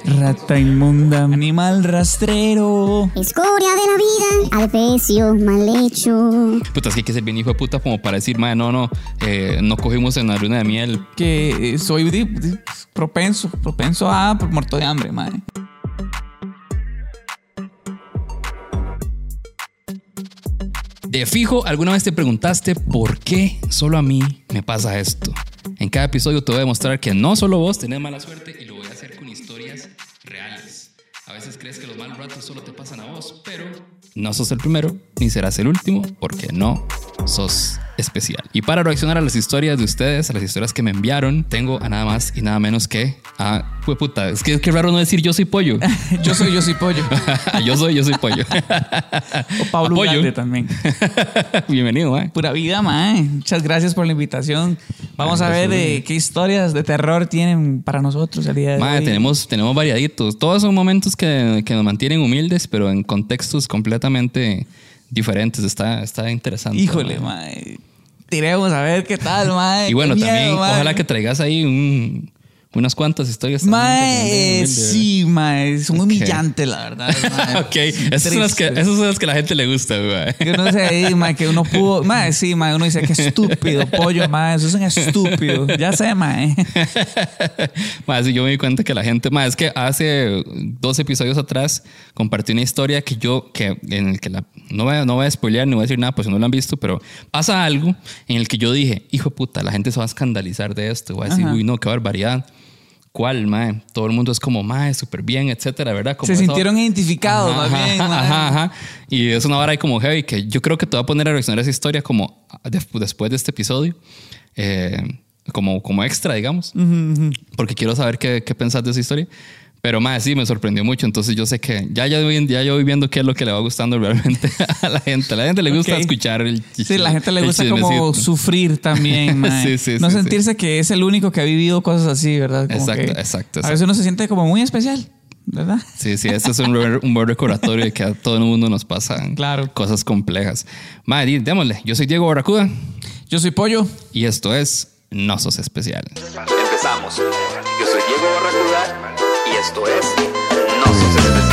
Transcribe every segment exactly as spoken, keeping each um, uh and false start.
Rata inmunda, animal rastrero. Escoria de la vida, adefesio mal hecho. Puta, es que hay que ser bien hijo de puta como para decir, madre, no, no, eh, no cogimos en la luna de miel. Que soy di, di, propenso, propenso a por muerto de hambre, madre. De fijo, alguna vez te preguntaste por qué solo a mí me pasa esto. En cada episodio te voy a demostrar que no solo vos tenés mala suerte y lo voy a hacer con historias reales. A veces crees que los malos ratos solo te pasan a vos, pero no sos el primero ni serás el último porque no sos especial. Y para reaccionar a las historias de ustedes, a las historias que me enviaron, tengo a nada más y nada menos que a... Pues puta, es que es que raro no decir yo soy pollo. yo soy, yo soy pollo. yo soy, yo soy pollo. O Pablo Grande también. Bienvenido, eh. Pura vida, mae. Muchas gracias por la invitación. Vamos a ver eh, qué historias de terror tienen para nosotros el día de mae, hoy. Tenemos, tenemos variaditos. Todos son momentos que, que nos mantienen humildes, pero en contextos completamente diferentes. Está, está interesante. Híjole, mae. Tiremos a ver qué tal, mae. Y bueno, miedo, también mae. Ojalá que traigas ahí un... unas cuantas historias. Mae, eh, sí, mae. Son okay. Humillantes, la verdad. Mae. ok, esas son, las que, esas son las que a la gente le gusta, mae. Que uno sé ahí, mae, que uno pudo. Mae, sí, mae. Uno dice que estúpido, pollo, mae. Eso es un estúpido. Ya sé, mae. Mae, sí, yo me di cuenta que la gente, mae, es que hace dos episodios atrás compartí una historia que yo, que en el que la. No voy, a, no voy a spoilear ni voy a decir nada, pues si no lo han visto, pero pasa algo en el que yo dije, hijo de puta, la gente se va a escandalizar de esto. Voy a decir, ajá. Uy, no, qué barbaridad. ¿Cuál, mae? Todo el mundo es como, mae, súper bien, etcétera, ¿verdad? Como se eso... sintieron identificados, ajá, más bien, ajá, ajá, ajá. Y es una vara ahí como heavy que yo creo que te voy a poner a reaccionar a esa historia como de, después de este episodio. Eh, como, como extra, digamos. Uh-huh, uh-huh. Porque quiero saber qué, qué pensás de esa historia. Pero más sí, me sorprendió mucho. Entonces yo sé que ya, ya, ya yo voy viendo qué es lo que le va gustando realmente a la gente. A la gente le gusta okay. escuchar el Sí, la gente le gusta como sufrir también, sí, sí, no sí, sentirse sí. que es el único que ha vivido cosas así, ¿verdad? Como exacto, que exacto, exacto. A veces uno se siente como muy especial, ¿verdad? Sí, sí, este es un, un buen recordatorio de que a todo el mundo nos pasan claro. cosas complejas. Madre, démosle. Yo soy Diego Barracuda. Yo soy Pollo. Y esto es No Sos Especial. Empezamos. Yo soy Diego Barracuda. Y esto es No Sos Especial.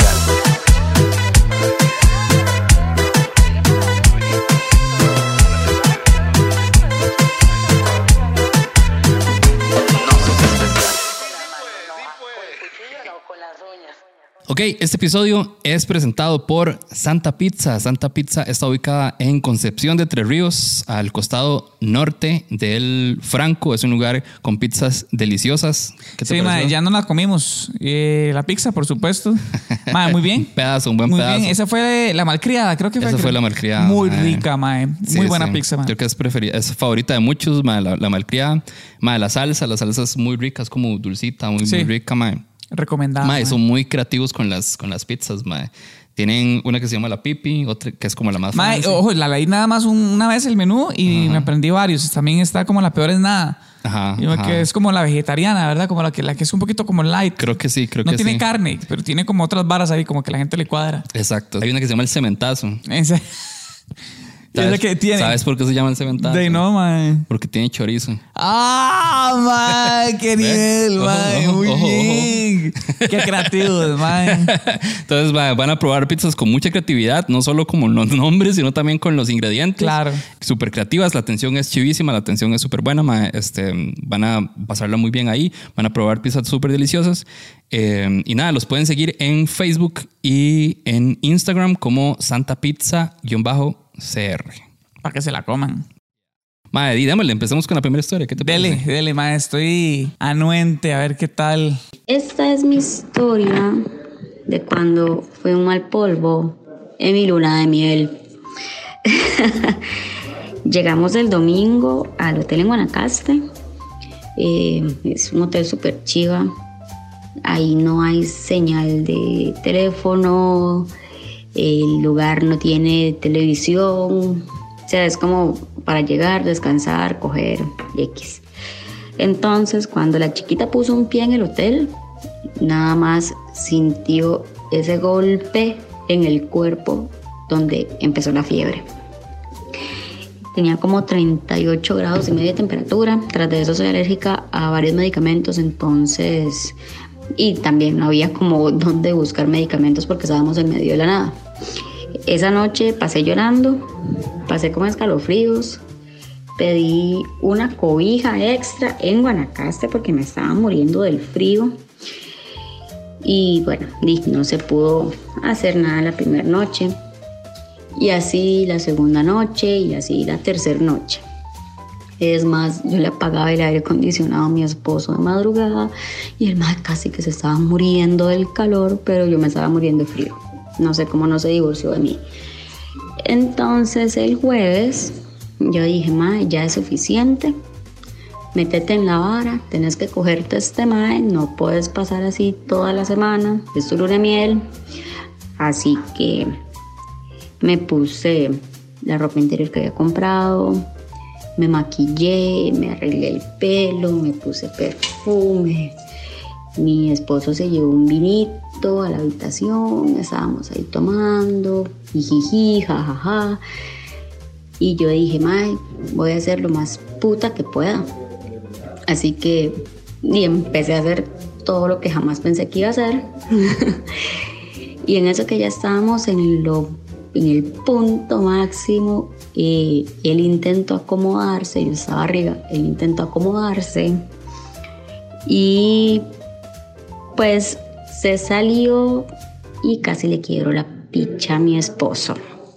Ok, este episodio es presentado por Santa Pizza. Santa Pizza está ubicada en Concepción de Tres Ríos, al costado norte del Franco. Es un lugar con pizzas deliciosas. ¿Qué te sí, mae, ya no la comimos. Eh, la pizza, por supuesto. Mae, muy bien. Un pedazo, un buen muy pedazo. Bien. Esa fue la malcriada, creo que fue. Esa fue la malcriada. Muy mae. rica, mae. Muy sí, buena sí. pizza, mae. Creo que es preferida, es favorita de muchos, mae, la, la malcriada. Mae, la salsa, la salsa es muy rica, es como dulcita, muy, sí. muy rica, mae. Recomendada. Mae, son muy creativos con las, con las pizzas, mae. Tienen una que se llama la pipi, otra que es como la más mae, famosa. Ojo, la leí nada más una vez el menú y ajá. me aprendí varios. También está como la peor es nada. Ajá, y ajá. Que es como la vegetariana, ¿verdad? Como la que, la que es un poquito como light. Creo que sí, creo no que sí. No tiene carne, pero tiene como otras varas ahí, como que la gente le cuadra. Exacto. Hay una que se llama el cementazo. Esa. ¿Sabes, que tiene? ¿Sabes por qué se llama el cementazo? De no, man. Porque tiene chorizo. ¡Ah, man! ¡Qué nivel, man! Muy ojo, bien. Ojo. ¡Qué creativos, man! Entonces va, van a probar pizzas con mucha creatividad, no solo como los nombres, sino también con los ingredientes. Claro. Súper creativas, la atención es chivísima, la atención es súper buena. Man. Este, van a pasarla muy bien ahí, van a probar pizzas súper deliciosas. Eh, y nada, los pueden seguir en Facebook y en Instagram como Santa Pizza-C R. Para que se la coman. Madre, di, démosle, empecemos con la primera historia. ¿Qué te dele, parece? Dele, madre, estoy anuente a ver qué tal. Esta es mi historia de cuando fue un mal polvo en mi luna de miel. Llegamos el domingo al hotel en Guanacaste. Eh, es un hotel súper chiva. Ahí no hay señal de teléfono. El lugar no tiene televisión. O sea, es como para llegar, descansar, coger X. Entonces, cuando la chiquita puso un pie en el hotel, nada más sintió ese golpe en el cuerpo donde empezó la fiebre. Tenía como treinta y ocho grados y medio de temperatura. Tras de eso soy alérgica a varios medicamentos, entonces y también no había como dónde buscar medicamentos porque estábamos en medio de la nada. Esa noche pasé llorando, pasé con escalofríos, pedí una cobija extra en Guanacaste porque me estaba muriendo del frío. Y bueno, no se pudo hacer nada la primera noche. Y así la segunda noche y así la tercera noche. Es más, yo le apagaba el aire acondicionado a mi esposo de madrugada y el más casi que se estaba muriendo del calor, pero yo me estaba muriendo de frío. No sé cómo no se divorció de mí. Entonces el jueves yo dije, mae, ya es suficiente. Métete en la vara, tenés que cogerte este mae, no puedes pasar así toda la semana, es tu luna de miel. Así que me puse la ropa interior que había comprado, me maquillé, me arreglé el pelo, me puse perfume. Mi esposo se llevó un vinito a la habitación, estábamos ahí tomando, jijiji, jajaja. Y yo dije, mae, voy a hacer lo más puta que pueda. Así que y empecé a hacer todo lo que jamás pensé que iba a hacer. Y en eso que ya estábamos en, lo, en el punto máximo, eh, él intentó acomodarse, yo estaba arriba, él intentó acomodarse y pues se salió y casi le quiebro la picha a mi esposo.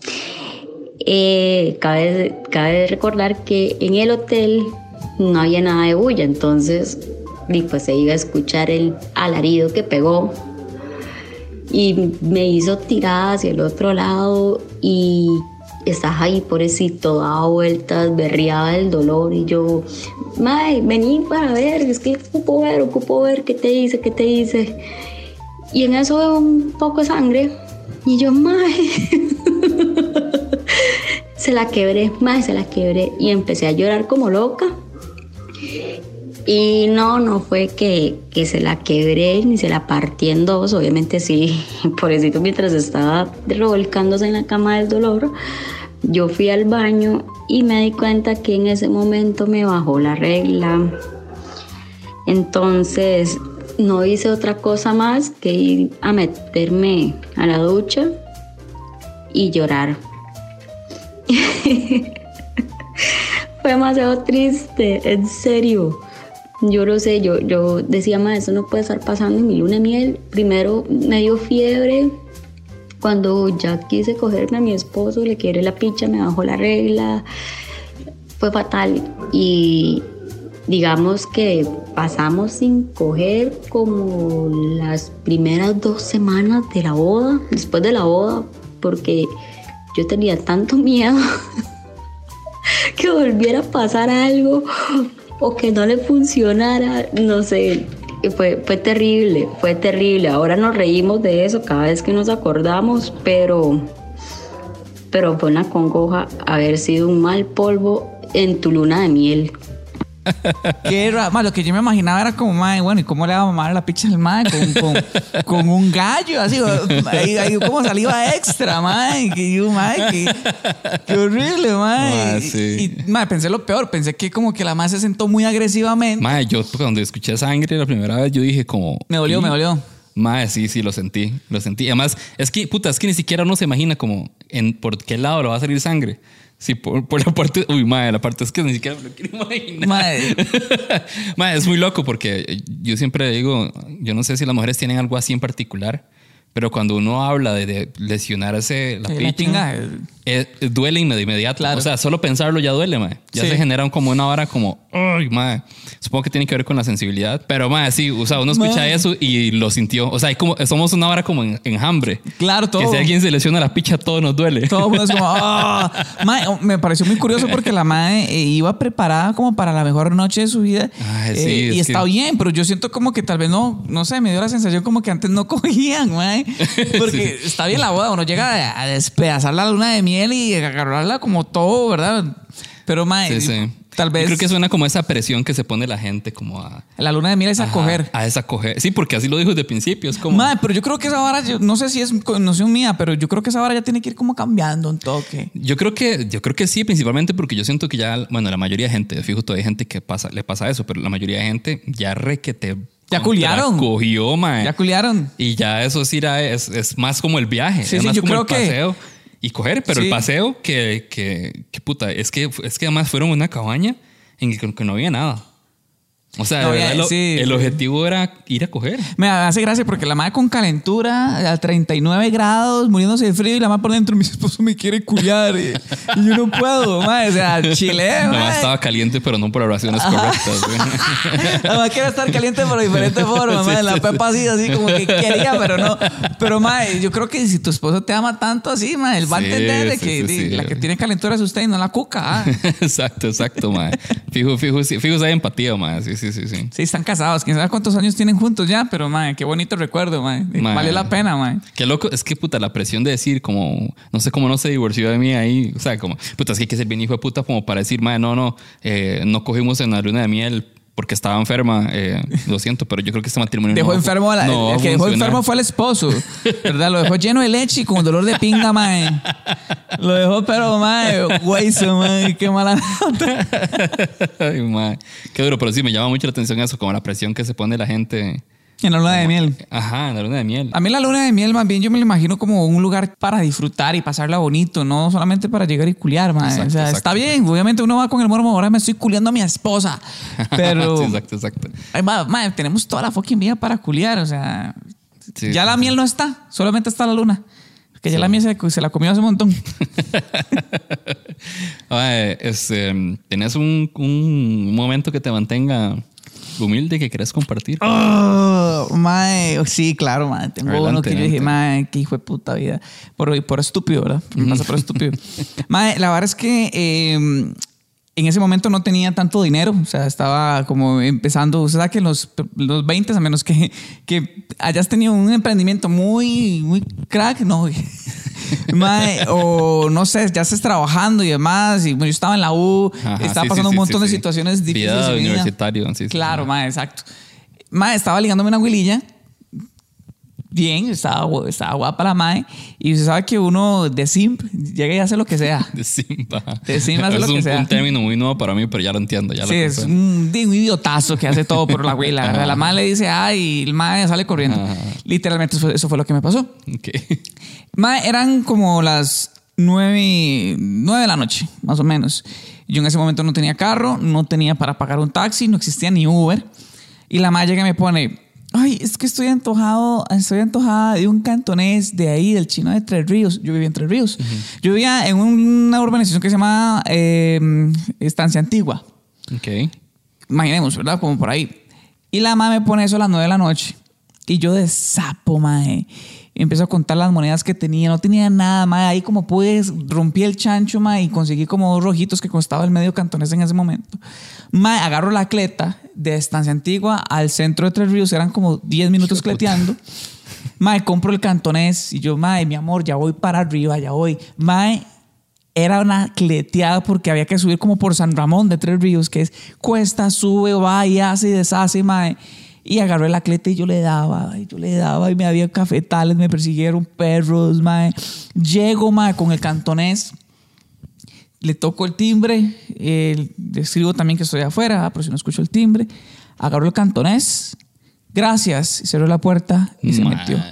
Eh, cabe, cabe recordar que en el hotel no había nada de bulla, entonces y pues se iba a escuchar el alarido que pegó y me hizo tirar hacia el otro lado y estaba ahí pobrecito, daba vueltas, berreaba del dolor y yo, mae, vení para ver, es que ocupo ver, ocupo ver qué te dice, qué te dice. Y en eso veo un poco de sangre y yo, mae, se la quebré, mae, se la quebré y empecé a llorar como loca. Y no, no fue que, que se la quebré ni se la partí en dos, obviamente sí, pobrecito mientras estaba revolcándose en la cama del dolor, yo fui al baño y me di cuenta que en ese momento me bajó la regla. Entonces no hice otra cosa más que ir a meterme a la ducha y llorar. Fue demasiado triste, en serio. Yo lo sé, yo, yo decía, ma, eso no puede estar pasando en mi luna de miel. Primero me dio fiebre. Cuando ya quise cogerme a mi esposo, le quebré la picha, me bajó la regla. Fue fatal. Y digamos que pasamos sin coger como las primeras dos semanas de la boda, después de la boda, porque yo tenía tanto miedo que volviera a pasar algo o que no le funcionara, no sé, fue, fue terrible, fue terrible. Ahora nos reímos de eso cada vez que nos acordamos, pero, pero fue una congoja haber sido un mal polvo en tu luna de miel. Qué raro, ma, lo que yo me imaginaba era como, mae, bueno, ¿y cómo le va a mamar la picha al mae? Con, con, con un gallo, así, ahí, ahí como saliva extra, mae, que yo, mae, qué, qué horrible, mae. Ah, sí. Y, y mae, pensé lo peor, pensé que como que la mae se sentó muy agresivamente. Mae, yo cuando escuché sangre la primera vez, yo dije como... Me dolió, me dolió. Mae, sí, sí, lo sentí, lo sentí. Además, es que, puta, es que ni siquiera uno se imagina como en por qué lado le va a salir sangre. Sí, por, por la parte... Uy, madre, la parte es que ni siquiera me lo quiero imaginar. Madre. Madre, es muy loco porque yo siempre digo, yo no sé si las mujeres tienen algo así en particular, pero cuando uno habla de, de lesionarse la eh, picha, eh, duele de inmediato. Claro. O sea, solo pensarlo ya duele, madre. Ya sí. Se genera como una hora como... Ay, madre. Supongo que tiene que ver con la sensibilidad. Pero, madre, sí. O sea, uno escucha madre. Eso y lo sintió. O sea, hay como, somos una hora como en enjambre. Claro, todo. Que si alguien se lesiona la picha, todo nos duele. Todo es como... Oh. Madre, me pareció muy curioso porque la madre eh, iba preparada como para la mejor noche de su vida. Ay, sí, eh, y está que... bien, pero yo siento como que tal vez no... No sé, me dio la sensación como que antes no cogían, madre. Porque sí. Está bien la boda. Uno llega a despedazar la luna de miel y agarrarla como todo, ¿verdad? Pero, mae, sí, sí. Tal vez... Yo creo que suena como esa presión que se pone la gente como a... La luna de miel es a coger. A esa coger. Sí, porque así lo dijo desde el principio. Es como... Madre, pero yo creo que esa vara, yo no sé si es noción mía, pero yo creo que esa vara ya tiene que ir como cambiando un toque. Yo creo que, yo creo que sí, principalmente porque yo siento que ya, bueno, la mayoría de gente, fijo, todavía hay gente que pasa, le pasa eso, pero la mayoría de gente ya re que te Ya culiaron. Cogió, mae. Ya culiaron. Y ya eso sí era, es, es más como el viaje. Sí, es sí, más yo como creo el que- paseo y coger. Pero Sí. el paseo que, que, que puta, es que, es que además fueron a una cabaña en que, que no había nada. O sea, No, de ya, verdad, lo- sí. el objetivo era ir a coger. Me hace gracia porque la madre con calentura a treinta y nueve grados, muriéndose de frío y la madre por dentro, mi esposo me quiere culiar y, y yo no puedo, madre. O sea, chile, La madre madre. estaba caliente, pero no por las razones correctas. güey. La madre quiere estar caliente por diferentes formas, Sí, madre. La sí, pepa así, así como que quería, pero no. Pero, madre, yo creo que si tu esposo te ama tanto así, madre, él va a Sí, entender de sí, que sí, di, sí. la que tiene calentura es usted y no la cuca. Ah. Exacto, exacto, madre. Fijo, fijo, sí, fijo, hay empatía, madre. Sí, sí, sí, sí. Sí, están casados. Quién sabe cuántos años tienen juntos ya, pero, madre, qué bonito recuerdo, madre. Mae. Vale la pena, madre. Qué loco, es que puta, la presión de decir como, no sé cómo no se divorció de mí ahí, o sea, como, puta, es que hay que ser bien hijo de puta como para decir, madre, no, no, eh, no cogimos en la luna de miel porque estaba enferma, eh, lo siento, pero yo creo que este matrimonio Dejó no, enfermo a la- no va el a que dejó funcionar. enfermo fue el esposo, ¿verdad? Lo dejó lleno de leche y con dolor de pinga, mae. Lo dejó, pero, mae, hueso, mae, qué mala nota. Ay, madre. Qué duro, pero sí, me llama mucho la atención eso, como la presión que se pone la gente. En la luna de miel. Ajá, en la luna de miel. A mí la luna de miel, más bien, yo me lo imagino como un lugar para disfrutar y pasarla bonito, no solamente para llegar y culiar, mae. Exacto, O sea, exacto. está bien, obviamente uno va con el mormo, ahora me estoy culiando a mi esposa, pero... Sí, exacto, exacto. Ay, mae, mae, tenemos toda la fucking vida para culiar, o sea... Sí, ya sí, la sí. miel no está, solamente está la luna. Que ya Sí. la miel se, se la comió hace un montón. Ay, este, ¿tenés un, un momento que te mantenga humilde que querés compartir? Oh, mae, sí, claro, mae. Tengo Adelante, uno que yo dije, adelante. mae, qué hijo de puta vida. Por, por estúpido, ¿verdad? Me pasa por estúpido. Mae, la verdad es que eh, en ese momento no tenía tanto dinero. O sea, estaba como empezando. Usted sabe que en los, los veinte, a menos que, que hayas tenido un emprendimiento muy, muy crack, no. Mae, o no sé, ya estés trabajando y demás. Y bueno, yo estaba en la U, Ajá, estaba sí, pasando sí, un sí, montón de sí. situaciones difíciles. Vida en mi vida. universitario, sí, sí. Claro, Ajá. mae, exacto. Mae, estaba ligándome una huililla. Bien, estaba, gu- estaba guapa la mae. Y usted sabe que uno de simp llega y hace lo que sea. De simpa. De simpa hace es lo que un, sea. un término muy nuevo para mí, pero ya lo entiendo. Ya Sí, lo es comprendo. un, de un idiotazo que hace todo por la huila. ¿verdad? La mae le dice, ay, y el mae sale corriendo. Ajá. Literalmente eso fue, eso fue lo que me pasó. Ok. Mae, eran como las nueve, nueve de la noche, más o menos. Yo en ese momento no tenía carro, no tenía para pagar un taxi, no existía ni Uber. Y la mae llega y me pone, ay, es que estoy antojado, estoy antojada de un cantonés de ahí, del chino de Tres Ríos. Yo vivía en Tres Ríos. Yo vivía en una urbanización que se llama eh, Estancia Antigua. Ok. Imaginemos, ¿verdad? Como por ahí. Y la mae me pone eso a las nueve de la noche. Y yo de sapo, mae. Y empiezo a contar las monedas que tenía. No tenía nada, mae. Ahí como pude, rompí el chancho, mae, y conseguí como dos rojitos que costaba el medio cantonés en ese momento. Mae, agarro la cleta de Estancia Antigua al centro de Tres Ríos. Eran como diez minutos cleteando. Mae, compro el cantonés. Y yo, mae, mi amor, ya voy para arriba, ya voy. Mae, era una cleteada porque había que subir como por San Ramón de Tres Ríos, que es cuesta, sube, va y hace y deshace, mae. Y agarré la cleta y yo le daba, y yo le daba, y me había cafetales, me persiguieron perros, mae. Llego, mae, con el cantonés, le toco el timbre, eh, le escribo también que estoy afuera, pero si no escucho el timbre, agarro el cantonés, gracias, y cerró la puerta y se Mae. metió.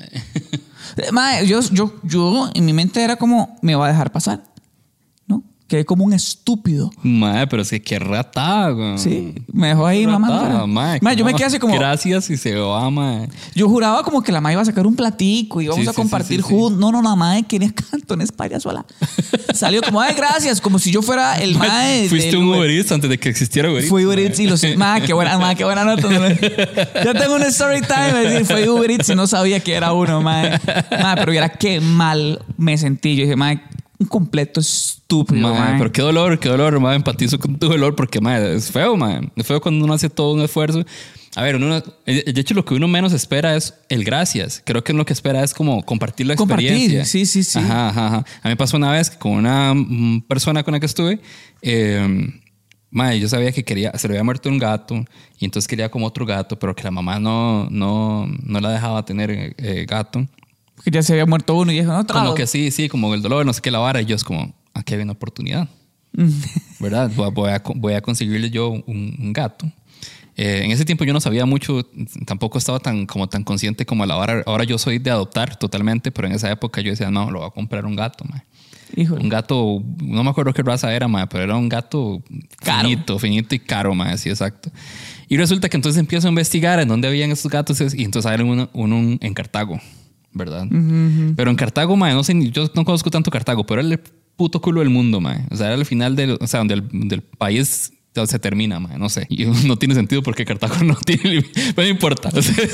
Mae, yo, yo, yo, en mi mente era como, me va a dejar pasar, ¿no? Quedé como un estúpido. Mae, pero es que qué rata, güey. Sí, me dejó ahí Qué mamando. ratada, fuera. mae, Mae, yo me no, quedé así como... Gracias y se va, mae. Yo juraba como que la mae iba a sacar un platico y íbamos Sí, a sí, compartir sí, sí, sí. juntos. No, no, la mae quería cantones para ella sola. Salió como, ay, gracias, como si yo fuera el mae. Fuiste del un Uber. Uber Eats antes de que existiera Uber Eats. Fui Uber mae. Eats y los... Mae, qué buena, mae, qué buena nota. Yo tengo un story time, es decir, fue Uber Eats y no sabía que era uno, mae. Mae, pero era qué mal me sentí. Yo dije, mae, un completo estúpido, Mae, mae. pero qué dolor, qué dolor, mae. Empatizo con tu dolor porque, mae, es feo, mae. Es feo cuando uno hace todo un esfuerzo. A ver, uno, de hecho, lo que uno menos espera es el gracias. Creo que lo que espera es como compartir la Compartir, experiencia. sí, sí, sí. Ajá, ajá, ajá. A mí me pasó una vez que con una mm, persona con la que estuve, eh, mae, yo sabía que quería, se le había muerto un gato y entonces quería como otro gato, pero que la mamá no, no, no la dejaba tener eh, gato. Que ya se había muerto uno y dijo, no, otra. Como que sí, sí, como el dolor, no sé qué, la vara. Y yo es como, aquí hay una oportunidad. ¿Verdad? Voy a, voy a, voy a conseguirle yo un, un gato. Eh, en ese tiempo yo no sabía mucho, tampoco estaba tan, como tan consciente como a la hora. Ahora yo soy de adoptar totalmente, pero en esa época yo decía, no, lo voy a comprar un gato, mae. Híjole. Un gato, no me acuerdo qué raza era, mae, pero era un gato caro. finito, finito y caro, mae, sí, exacto. Y resulta que entonces empiezo a investigar en dónde habían estos gatos y entonces hay uno, uno en Cartago, ¿verdad? Uh-huh. Pero en Cartago, mae, no sé, yo no conozco tanto Cartago, pero era el puto culo del mundo, mae. O sea, era el final del, o sea, donde el del país se termina, mae, no sé. Y no tiene sentido porque Cartago no tiene, pero no importa. O sea,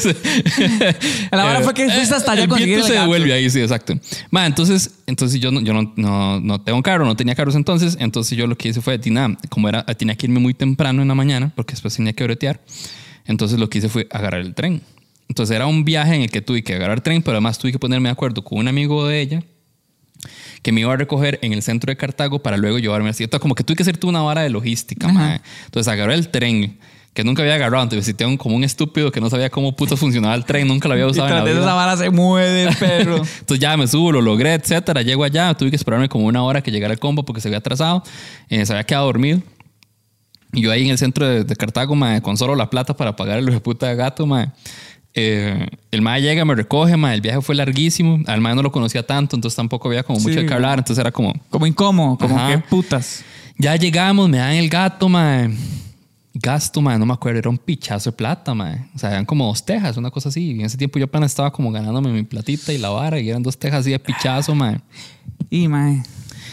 la verdad fue que fuiste hasta allá a conseguir el gato. Se devuelve ahí, sí, exacto. Mae, entonces, entonces yo, no, yo no, no, no tengo carro, no tenía carros entonces, entonces yo lo que hice fue, Tina, como era, tenía que irme muy temprano en la mañana porque después tenía que bretear, entonces lo que hice fue agarrar el tren. Entonces era un viaje en el que tuve que agarrar tren, pero además tuve que ponerme de acuerdo con un amigo de ella que me iba a recoger en el centro de Cartago para luego llevarme así. Entonces, como que tuve que hacer toda una vara de logística, mae. Entonces agarré el tren, que nunca había agarrado. Entonces visité un, como un estúpido que no sabía cómo puto funcionaba el tren. Nunca lo había usado y en la vida. Esa vara se mueve, perro. Entonces ya me subo, lo logré, etcétera. Llego allá, tuve que esperarme como una hora que llegara el combo porque se había atrasado. Eh, se había quedado dormido. Y yo ahí en el centro de, de Cartago, mae, con solo la plata para pagar el hijo de puta de gato, mae. Eh, el mae llega, me recoge, mae, el viaje fue larguísimo, al mae no lo conocía tanto, entonces tampoco había como mucho sí, que hablar, entonces era como como incómodo, como ajá. Qué putas. Ya llegamos, me dan el gato, mae, gasto, mae, no me acuerdo, era un pichazo de plata, mae, o sea, eran como dos tejas, una cosa así, y en ese tiempo yo apenas estaba como ganándome mi platita y la vara, y eran dos tejas así de pichazo, mae. Y mae,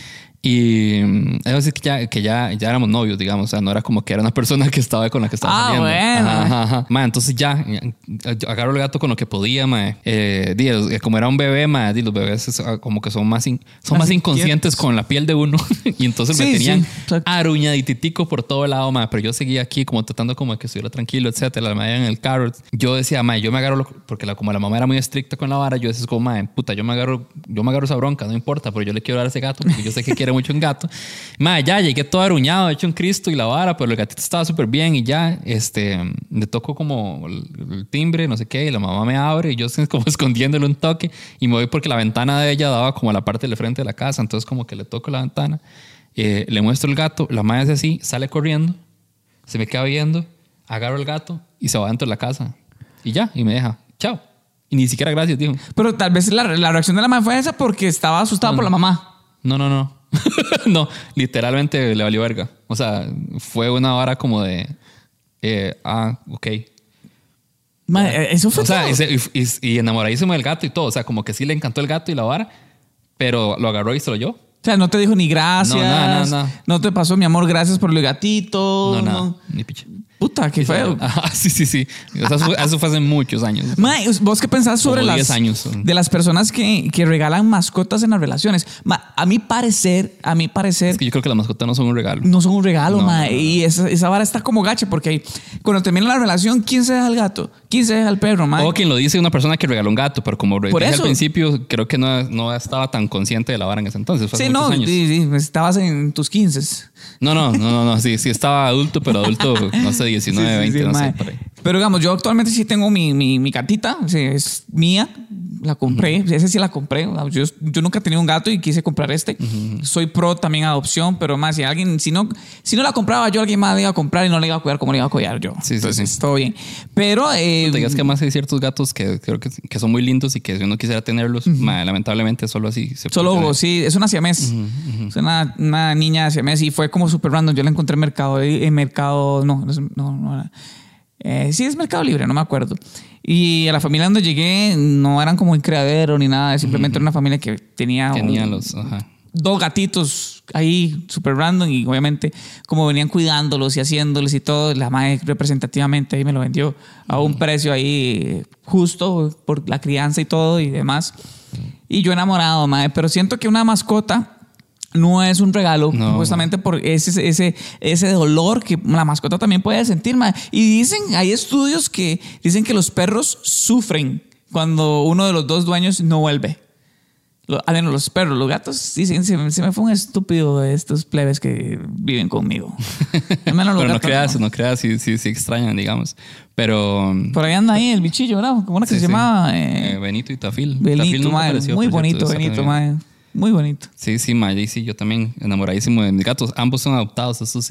y es decir que ya, que ya, ya éramos novios, digamos. O sea, no era como que era una persona que estaba con la que estaba ah, saliendo. Bueno. Ajá, ajá, ajá. Ma, entonces ya, ya agarro el gato con lo que podía, ma. Eh, di, como era un bebé, ma, di, los bebés es, como que son más, in, son más, más inconscientes con la piel de uno. Y entonces sí, me tenían sí, aruñaditico por todo lado, ma. Pero yo seguía aquí como tratando como de que estuviera tranquilo, etcétera. La madre en el carro. Yo decía, ma, yo me agarro, lo, porque la, como la mamá era muy estricta con la vara, yo decía como, ma, puta, yo me agarro, yo me agarro esa bronca, no importa, pero yo le quiero dar a ese gato porque yo sé que quiere mucho un gato. Ma, ya llegué todo aruñado, hecho un Cristo y la vara, pero el gatito estaba súper bien y ya, este, le toco como el, el timbre, no sé qué, y la mamá me abre y yo estoy como escondiéndole un toque y me voy porque la ventana de ella daba como a la parte del frente de la casa, entonces como que le toco la ventana, eh, le muestro el gato, la madre hace así, sale corriendo, se me queda viendo, agarro el gato y se va dentro de la casa y ya, y me deja, chao. Y ni siquiera gracias, dijo. Pero tal vez la, la reacción de la madre fue esa porque estaba asustada no, por la mamá. No, no, no. No, literalmente le valió verga. O sea, fue una vara como de eh, ah, ok. Ma, eso fue o todo. sea, y, y, y enamoradísimo del gato y todo. O sea, como que sí le encantó el gato y la vara, pero lo agarró y se lo llevó. O sea, no te dijo ni gracias. No, nada, nada, nada. No te pasó, mi amor, gracias por el gatito. No, nada, no. ni picha. Puta, qué feo. Ah, sí, sí, sí. O sea, eso, eso fue hace muchos años. Ma, ¿vos qué pensás sobre como las diez años? De las personas que, que regalan mascotas en las relaciones? Ma, a mi parecer, a mi parecer. Es que yo creo que las mascotas no son un regalo. No son un regalo, no, ma. No, no. Y esa, esa vara está como gacha porque cuando termina la relación, ¿quién se deja al gato? ¿Quién se deja al perro, ma? O quien lo dice una persona que regaló un gato, pero como Por dije eso. al principio, creo que no, no estaba tan consciente de la vara en ese entonces. Fue sí, hace no, muchos años. sí, sí. Estabas en tus quince. No, no, no, no, no. Sí, sí estaba adulto, pero adulto, no sé, diecinueve, sí, sí, veinte, sí, no mae. sé, por ahí. Pero digamos, yo actualmente sí tengo mi, mi, mi gatita, sí, es mía, la compré, uh-huh. ese sí la compré. Yo, yo nunca he tenido un gato y quise comprar este. Uh-huh. Soy pro también adopción, pero más si alguien, si no, si no la compraba yo, alguien más la iba a comprar y no le iba a cuidar como le iba a cuidar yo. Sí, Entonces, sí, sí. todo bien. Pero... Eh, no te digas que más hay ciertos gatos que creo que, que son muy lindos y que si uno quisiera tenerlos, uh-huh. mae, lamentablemente solo así se Solo, puede sí, es una siamés. Uh-huh, uh-huh. Es una, una niña siamés y fue como súper random. Yo la encontré en Mercado, en Mercado, no, no, no era... Eh, sí, es Mercado Libre, no me acuerdo. Y a la familia donde llegué no eran como un criadero ni nada, simplemente uh-huh. era una familia que tenía, tenía un, los, ajá. dos gatitos ahí súper random y obviamente como venían cuidándolos y haciéndoles y todo, la madre representativamente ahí me lo vendió a un uh-huh. precio ahí justo por la crianza y todo y demás. Y yo enamorado, madre, pero siento que una mascota no es un regalo, no. justamente por ese, ese, ese dolor que la mascota también puede sentir. Man. Y dicen, hay estudios que dicen que los perros sufren cuando uno de los dos dueños no vuelve. Lo, ah, no, los perros, los gatos dicen, se, se me fue un estúpido de estos plebes que viven conmigo. Al menos los Pero gatos, no creas, no, no creas, sí, sí, sí extrañan, digamos. Pero... Por ahí anda ahí el bichillo, ¿verdad? ¿Cómo era que sí, se sí. llamaba? Eh, eh, Benito y Tafil. Benito, Tafil madre, apareció, muy bonito, cierto, Benito, madre. Muy bonito. Sí, sí, Maya, sí, yo también enamoradísimo de mis gatos. Ambos son adoptados, eso sí.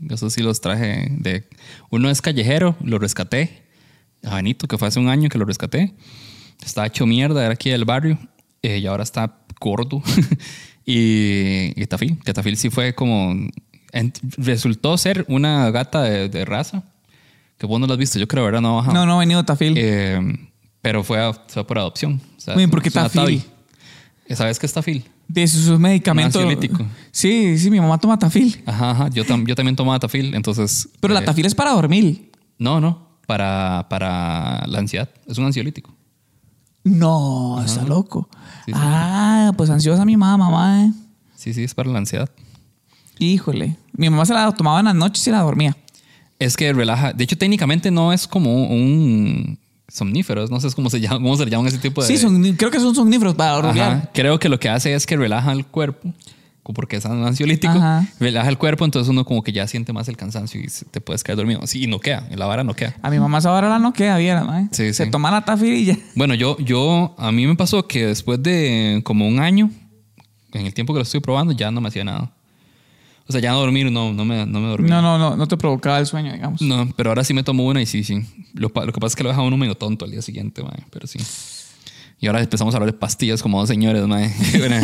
Esos sí los traje de... Uno es callejero, lo rescaté. A Benito, que fue hace un año que lo rescaté. Estaba hecho mierda, era aquí del barrio. Eh, y ahora está gordo. y, y Tafil, que Tafil sí fue como... En, resultó ser una gata de, de raza. Que vos no lo has visto, yo creo, ¿verdad? No, no, no ha venido Tafil. Eh, pero fue, a, fue por adopción. O sea, Muy bien, ¿por qué Tafil? ¿Sabes qué es Tafil? De sus medicamentos. Un ansiolítico. Sí, sí, mi mamá toma Tafil. Ajá, ajá. Yo, tam, yo también tomaba Tafil, entonces... Pero la eh, Tafil es para dormir. No, no. Para, para la ansiedad. Es un ansiolítico. No, Ajá. está loco. Sí, sí. Ah, pues ansiosa mi mamá, mamá. ¿eh? Sí, sí, es para la ansiedad. Híjole. Mi mamá se la tomaba en las noches y la dormía. Es que relaja. De hecho, técnicamente no es como un somnífero. No sé cómo se llama, cómo se llaman ese tipo de... Sí, son, creo que son somníferos para dormir. Creo que lo que hace es que relaja el cuerpo, porque es un ansiolítico. Ajá. Relaja el cuerpo, entonces uno como que ya siente más el cansancio y te puedes quedar dormido. Sí, y no queda. En la vara no queda. A mi mamá esa vara la no queda, ¿vieron? ¿no? Sí, se sí. toma la Tafil y ya. Bueno, yo, yo... A mí me pasó que después de como un año, en el tiempo que lo estoy probando, ya no me hacía nada. O sea, ya no dormir, no, no me, no me dormía. No, no, no, no te provocaba el sueño, digamos. No, pero ahora sí me tomo una y sí, sí. Lo, lo que pasa es que lo deja uno medio tonto al día siguiente, mae, pero sí. Y ahora empezamos a hablar de pastillas como dos señores, mae.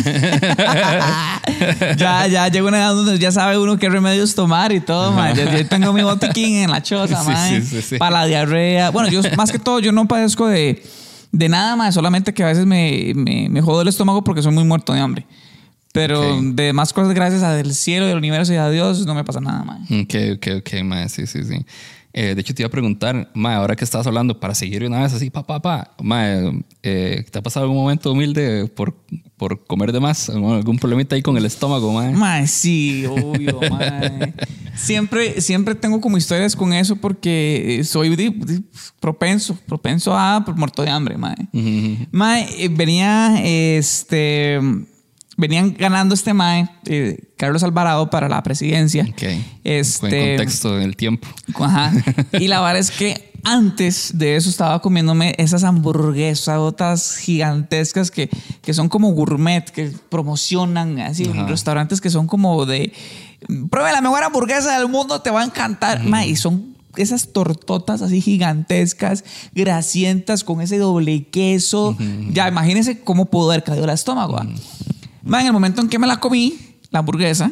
ya, ya llega una edad donde ya sabe uno qué remedios tomar y todo, mae. Yo, yo tengo mi botiquín en la choza, sí, mae. Sí, sí, sí. Para la diarrea. Bueno, yo más que todo, yo no padezco de, de nada, mae. Solamente que a veces me, me, me jodo el estómago porque soy muy muerto de hambre. Pero okay. de más cosas, gracias al cielo, del universo y a Dios, no me pasa nada, mae. Ok, ok, ok, mae. Sí, sí, sí. Eh, de hecho, te iba a preguntar, mae, ahora que estabas hablando, para seguir una vez así, pa, pa, pa, mae, eh, ¿te ha pasado algún momento humilde por, por comer de más? ¿Algún problemita ahí con el estómago, mae? Mae, sí, obvio, mae. Siempre, siempre tengo como historias con eso porque soy de, de, propenso, propenso a muerto de hambre, mae. Uh-huh. Mae, eh, venía, este... Venían ganando este mae, eh, Carlos Alvarado, para la presidencia. Ok. Este, Buen contexto del tiempo. Ajá. Y la verdad es que antes de eso estaba comiéndome esas hamburguesas gigantescas que, que son como gourmet, que promocionan así, en restaurantes que son como de... Pruebe la mejor hamburguesa del mundo, te va a encantar. Uh-huh. Mae, y son esas tortotas así gigantescas, grasientas, con ese doble queso. Uh-huh. Ya, imagínense cómo pudo haber caído el estómago. Uh-huh. Mae, en el momento en que me la comí, la hamburguesa,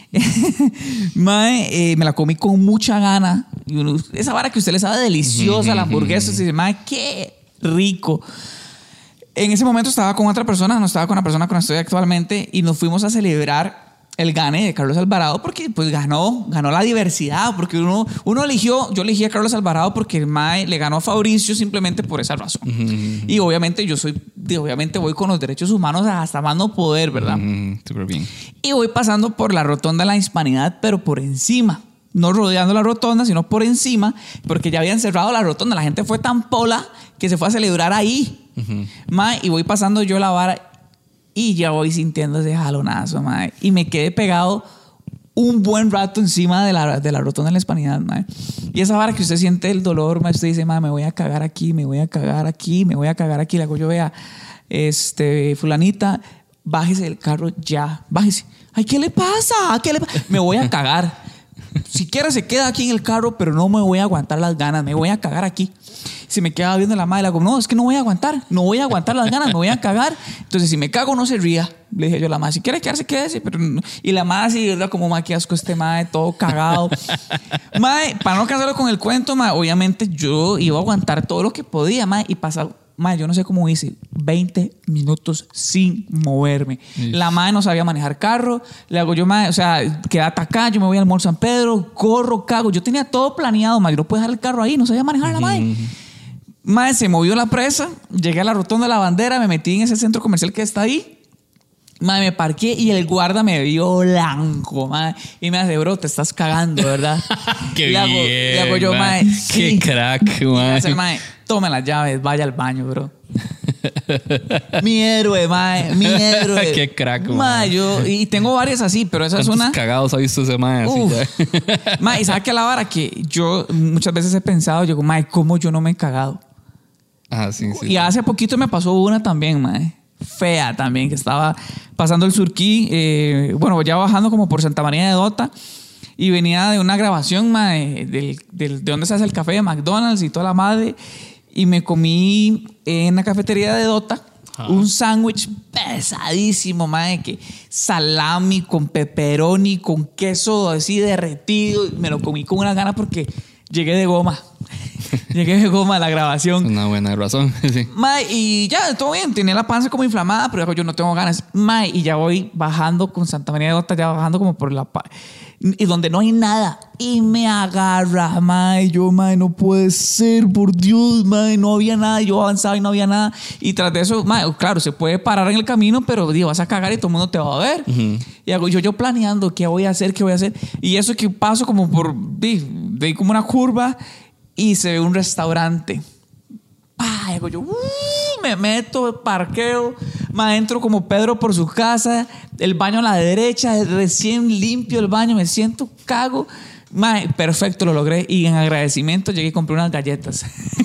mae, eh, me la comí con mucha gana. Y uno, esa vara que usted le sabe deliciosa, la hamburguesa, y dice, mae, qué rico. En ese momento estaba con otra persona, no estaba con la persona con la que estoy actualmente, y nos fuimos a celebrar el gane de Carlos Alvarado porque pues ganó, ganó la diversidad, porque uno, uno eligió, yo elegí a Carlos Alvarado porque el mae le ganó a Fabricio simplemente por esa razón. Uh-huh. Y obviamente yo soy, obviamente voy con los derechos humanos hasta más no poder, ¿verdad? Uh-huh. Súper bien. Y voy pasando por la rotonda de la Hispanidad, pero por encima. No rodeando la rotonda, sino por encima, porque ya habían cerrado la rotonda. La gente fue tan pola que se fue a celebrar ahí. Uh-huh. Mae, y voy pasando yo la vara y ya voy sintiendo ese jalonazo, mae. Y me quedé pegado un buen rato encima de la, de la rotonda de la Hispanidad, mae. Y esa vara que usted siente el dolor, mae, usted dice, mae, me voy a cagar aquí, me voy a cagar aquí, me voy a cagar aquí. Le hago yo, vea, este, fulanita, bájese del carro ya, bájese. Ay, ¿qué le pasa? ¿Qué le pasa? Me voy a cagar. Si quiere se queda aquí en el carro, pero no me voy a aguantar las ganas, me voy a cagar aquí. Si me queda viendo la madre, le digo, no, es que no voy a aguantar, no voy a aguantar las ganas, me voy a cagar. Entonces, si me cago, no se ría. Le dije yo a la madre, si quiere quedarse, quédese. Pero no. Y la madre, sí, ¿verdad? Como, madre, qué asco este madre, todo cagado. Madre, para no cansarlo con el cuento, madre, obviamente yo iba a aguantar todo lo que podía, madre, y pasar, madre, yo no sé cómo hice, veinte minutos sin moverme. Sí. La madre no sabía manejar carro. Le hago yo, madre, o sea, quédate acá, yo me voy al Mall San Pedro, corro, cago. Yo tenía todo planeado, madre, yo no puedo dejar el carro ahí, no sabía manejar la madre. Madre, se movió la presa, llegué a la rotonda de la bandera, me metí en ese centro comercial que está ahí. Madre, me parqué y el guarda me vio blanco, madre. Y me hace, bro, te estás cagando, ¿verdad? Qué le hago, bien, le hago yo, madre. Qué sí. crack, madre. Madre, tome las llaves, vaya al baño, bro. Mi héroe, madre, mi héroe. Qué crack, madre. Madre, yo, y tengo varias así, pero esa es una... cagados ha visto ese madre así ya? Madre, y sabe que la vara que yo muchas veces he pensado, yo digo, madre, ¿cómo yo no me he cagado? Ah, sí, sí. Y hace poquito me pasó una también, madre. Fea también, que estaba pasando el Surquí, eh, bueno, ya bajando como por Santa María de Dota. y venía de una grabación, mae, del, del, de donde se hace el café de McDonald's y toda la madre. Y me comí en la cafetería de Dota ah. un sándwich pesadísimo, mae, que salami con pepperoni, con queso así derretido. Me lo comí con una gana porque llegué de goma. Llegué de goma a la grabación. Una buena razón. Sí. Mae, y ya, todo bien. Tenía la panza como inflamada, pero yo no tengo ganas. Mae, y ya voy bajando con Santa María de Dota, ya bajando como por la... Pa- y donde no hay nada. Y me agarra, mae. Yo, mae, no puede ser, por Dios, mae. No había nada. Yo avanzaba y no había nada. Y tras de eso, mae, claro, se puede parar en el camino, pero digo, vas a cagar y todo el mundo te va a ver. Uh-huh. Y hago yo, yo planeando qué voy a hacer, qué voy a hacer. Y eso que paso como por... De, de como una curva y se ve un restaurante. Ah, hago yo, uh, me meto, parqueo, me entro como Pedro por su casa, el baño a la derecha, recién limpio el baño, me siento, cago. Mae, perfecto, lo logré. Y en agradecimiento llegué y compré unas galletas.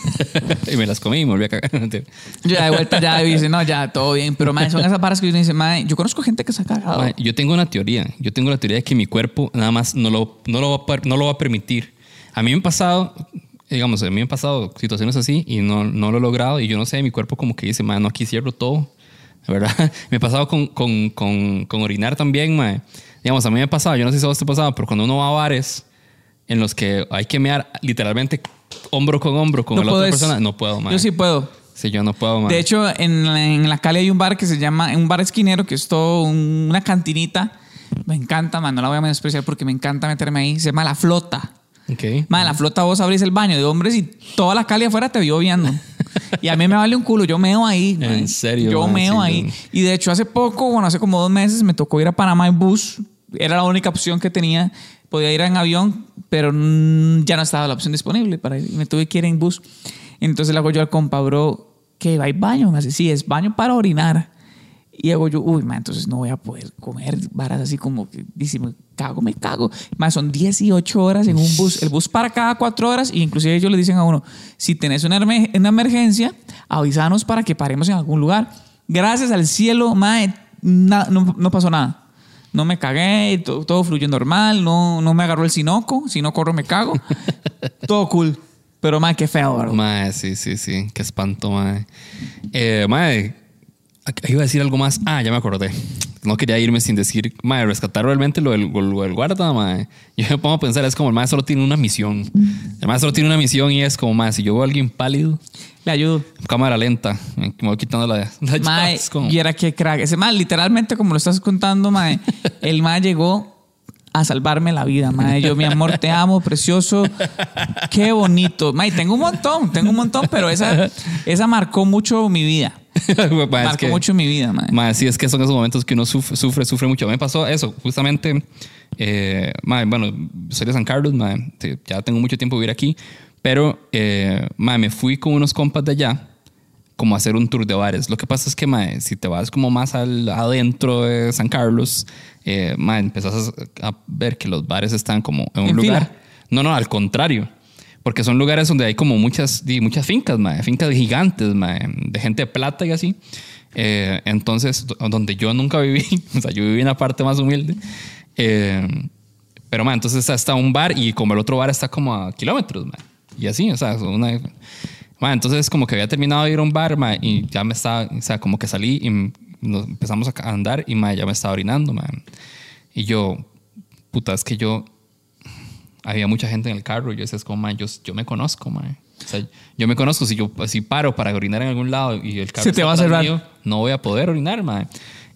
Y me las comí y me volví a cagar. Ya de vuelta ya y dice, no, ya, todo bien. Pero mae, son esas varas que uno dice, mae, yo conozco gente que se ha cagado. Mae, yo tengo una teoría. Yo tengo la teoría de que mi cuerpo nada más no lo, no lo, va, a, no lo va a permitir. A mí me han pasado... Digamos, a mí me han pasado situaciones así y no, no lo he logrado. Y yo no sé, mi cuerpo como que dice, man, no, aquí cierro todo, ¿verdad? Me ha pasado con, con, con, con orinar también, man. Digamos, a mí me ha pasado, yo no sé si a vos te ha pasado, pero cuando uno va a bares en los que hay que mear literalmente hombro con hombro con no la puedes, otra persona, no puedo, man. Yo sí puedo. Sí, yo no puedo, man. De hecho, en, en la Cali hay un bar que se llama, un bar esquinero que es todo un, una cantinita. Me encanta, man, no la voy a menospreciar porque me encanta meterme ahí. Se llama La Flota. Okay. Man, La Flota, vos abrís el baño de hombres y toda la Cali afuera te vio viendo. Y a mí me vale un culo, yo meo ahí. Man. ¿En serio? Yo man, meo sí, ahí. Man. Y de hecho hace poco, bueno, hace como dos meses me tocó ir a Panamá en bus. Era la única opción que tenía. Podía ir en avión, pero ya no estaba la opción disponible para ir. Me tuve que ir en bus. Entonces le hago yo al compa, bro, ¿qué? ¿Hay baño? Me dice, sí, es baño para orinar. Y hago yo, uy, man, entonces no voy a poder comer varas así como que dice, me cago, me cago. Man, son dieciocho horas en un bus. El bus para cada cuatro horas. Y inclusive ellos le dicen a uno, si tenés una, una emergencia, avísanos para que paremos en algún lugar. Gracias al cielo, man, na, no, no pasó nada. No me cagué, todo, todo fluyó normal. No, no me agarró el sinoco. Si no corro, me cago. Todo cool. Pero, man, qué feo, bro. Man, sí, sí, sí. Qué espanto, man. Eh, man... Iba a decir algo más. Ah, ya me acordé. No quería irme sin decir, madre, rescatar realmente lo del, lo del guarda, madre. Yo me pongo a pensar, es como el madre solo tiene una misión. El madre solo tiene una misión y es como, madre, si yo veo a alguien pálido, le ayudo. Cámara lenta. Me voy quitando la, la madre, como... Y era que crack. Ese madre, literalmente, como lo estás contando, madre, el madre llegó a salvarme la vida, madre. Yo, mi amor, te amo, precioso. Qué bonito. Madre, tengo un montón, tengo un montón, pero esa, esa marcó mucho mi vida. Marcó es que, mucho mi vida, madre. Madre, sí, es que son esos momentos que uno sufre, sufre, sufre mucho. A mí me pasó eso, justamente. Eh, madre, bueno, soy de San Carlos, madre, ya tengo mucho tiempo de vivir aquí, pero eh, madre, me fui con unos compas de allá como a hacer un tour de bares. Lo que pasa es que, madre, si te vas como más al, adentro de San Carlos, eh, madre, empezás a, a ver que los bares están como en un ¿En lugar. Fila? No, no, al contrario. Porque son lugares donde hay como muchas, muchas fincas, mae, fincas gigantes, mae, de gente de plata y así. Eh, entonces, donde yo nunca viví, o sea, yo viví en la parte más humilde. Eh, pero, mae, entonces está, está un bar y como el otro bar está como a kilómetros, mae. Y así, o sea, una... Mae, entonces como que había terminado de ir a un bar, mae, y ya me estaba, o sea, como que salí y nos empezamos a andar y, mae, ya me estaba orinando, mae. Y yo, puta, es que yo... Había mucha gente en el carro y yo decía, como, man, yo, yo me conozco, man. O sea, yo me conozco. Si yo si paro para orinar en algún lado y el carro se te va a cerrar, mío, no voy a poder orinar, man.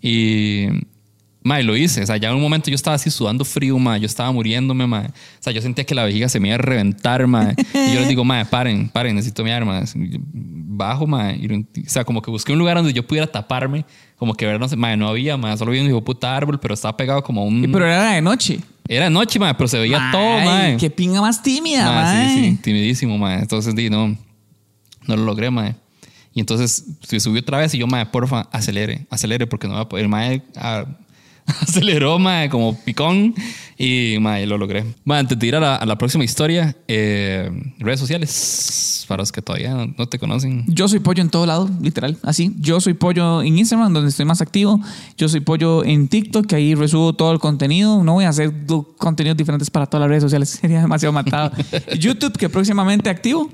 Y, man, lo hice. O sea, ya en un momento yo estaba así sudando frío, man. Yo estaba muriéndome, man. O sea, yo sentía que la vejiga se me iba a reventar, man. Y yo les digo, man, paren, paren, necesito mirar, man. Bajo, man. Y, o sea, como que busqué un lugar donde yo pudiera taparme. Como que ver, no sé, man, no había, man. Solo había un hijo puta árbol, pero estaba pegado como un... ¿Y pero era de noche? Era de noche, mae, pero se veía Ay, todo, mae. Qué pinga más tímida, mae. Sí, sí, timidísimo, mae. Entonces, di, no, no lo logré, mae. Y entonces se subió otra vez y yo, mae, porfa, acelere, acelere, porque no voy a poder. El mae, a, aceleró, mae, como picón. Y, mae, lo logré. Mae, antes de ir a la, a la próxima historia, eh, redes sociales, para los que todavía no, no te conocen. Yo soy pollo en todo lado, literal, así. Yo soy pollo en Instagram, donde estoy más activo. Yo soy pollo en TikTok, que ahí resubo todo el contenido. No voy a hacer contenidos diferentes para todas las redes sociales, sería demasiado matado. YouTube, que próximamente activo.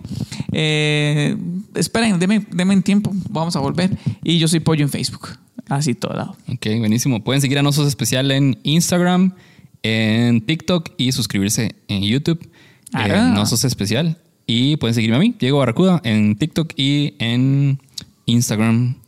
Eh, esperen, denme, denme tiempo, vamos a volver. Y yo soy pollo en Facebook, así todo lado. Ok, buenísimo. Pueden seguir a Nosos Especial en Instagram, en TikTok y suscribirse en YouTube. Ah. Eh, Nosos Especial. Y pueden seguirme a mí, Diego Barracuda, en TikTok y en Instagram.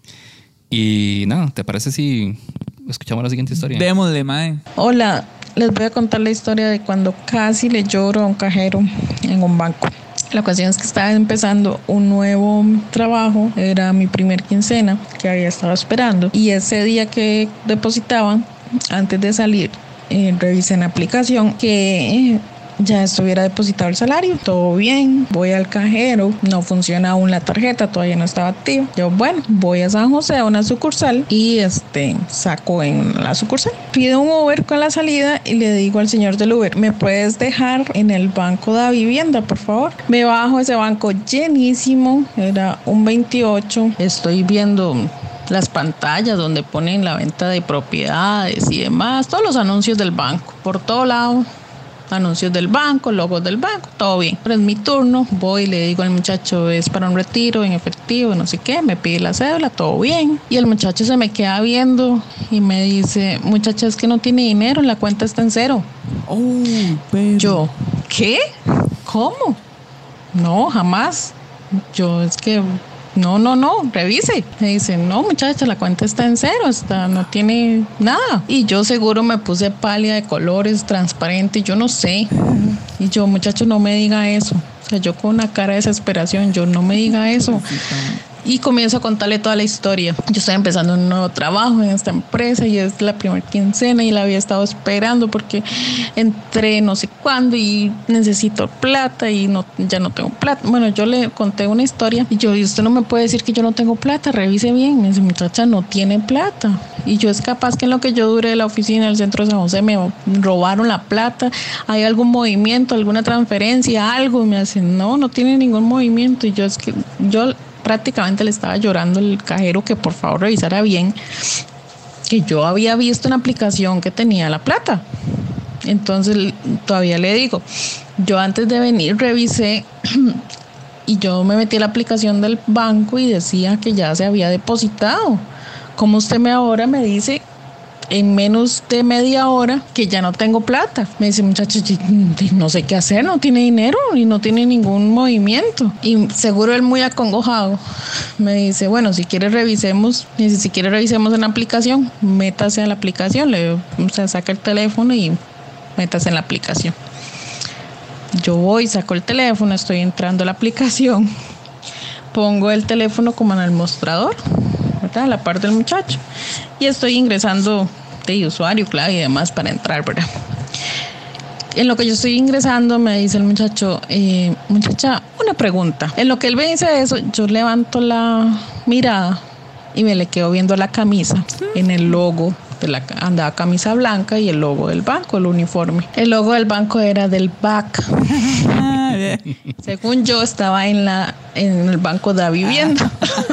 Y nada, ¿te parece si escuchamos la siguiente historia? Démosle, mae. Hola, les voy a contar la historia de cuando casi le lloro a un cajero en un banco. La ocasión es que estaba empezando un nuevo trabajo, era mi primer quincena que había estado esperando. Y ese día que depositaban, antes de salir, Eh, revisé en la aplicación que ya estuviera depositado el salario, todo bien. Voy al cajero, no funciona aún la tarjeta, todavía no estaba activa. Yo, bueno, voy a San José a una sucursal y este saco en la sucursal. Pido un Uber con la salida y le digo al señor del Uber, ¿me puedes dejar en el banco de vivienda, por favor? Me bajo ese banco llenísimo, era un veintiocho. Estoy viendo las pantallas donde ponen la venta de propiedades y demás, todos los anuncios del banco, por todo lado, anuncios del banco, logos del banco, todo bien. Pero es mi turno, voy y le digo al muchacho, es para un retiro en efectivo, no sé qué, me pide la cédula, todo bien. Y el muchacho se me queda viendo y me dice, muchacha, es que no tiene dinero, la cuenta está en cero. Oh, pero... Yo, ¿qué? ¿Cómo? No, jamás. Yo, es que... No, no, no, revise. Me dice, no, muchacha, la cuenta está en cero, está, no tiene nada. Y yo seguro me puse pálida de colores, transparente, yo no sé. Y yo, muchacho, no me diga eso. O sea, yo con una cara de desesperación, yo no me diga eso. Y comienzo a contarle toda la historia. Yo estoy empezando un nuevo trabajo en esta empresa y es la primera quincena y la había estado esperando porque entré no sé cuándo y necesito plata y no, ya no tengo plata. Bueno, yo le conté una historia y yo, y usted no me puede decir que yo no tengo plata, revise bien. Me dice, muchacha, no tiene plata. Y yo, es capaz que en lo que yo duré de la oficina del centro de San José me robaron la plata. ¿Hay algún movimiento, alguna transferencia, algo? Y me dicen, no, no tiene ningún movimiento. Y yo, es que yo... prácticamente le estaba llorando al cajero que por favor revisara bien, que yo había visto en la aplicación que tenía la plata. Entonces todavía le digo, yo antes de venir revisé y yo me metí a la aplicación del banco y decía que ya se había depositado. ¿Cómo usted me ahora me dice en menos de media hora que ya no tengo plata? Me dice, muchacho, no sé qué hacer, no tiene dinero y no tiene ningún movimiento. Y seguro él muy acongojado me dice, bueno, si quiere revisemos, me dice, si quiere revisemos en la aplicación, métase a la aplicación, le, o sea, saca el teléfono y métase en la aplicación. Yo voy, saco el teléfono, estoy entrando a la aplicación, pongo el teléfono como en el mostrador, ¿verdad? A la par del muchacho, y estoy ingresando de usuario, clave y demás para entrar, ¿verdad? En lo que yo estoy ingresando me dice el muchacho, eh, muchacha, una pregunta. En lo que él me dice eso, yo levanto la mirada y me le quedo viendo la camisa en el logo de la, andaba camisa blanca y el logo del banco, el uniforme. El logo del banco era del B A C. Según yo estaba en la en el banco de la vivienda.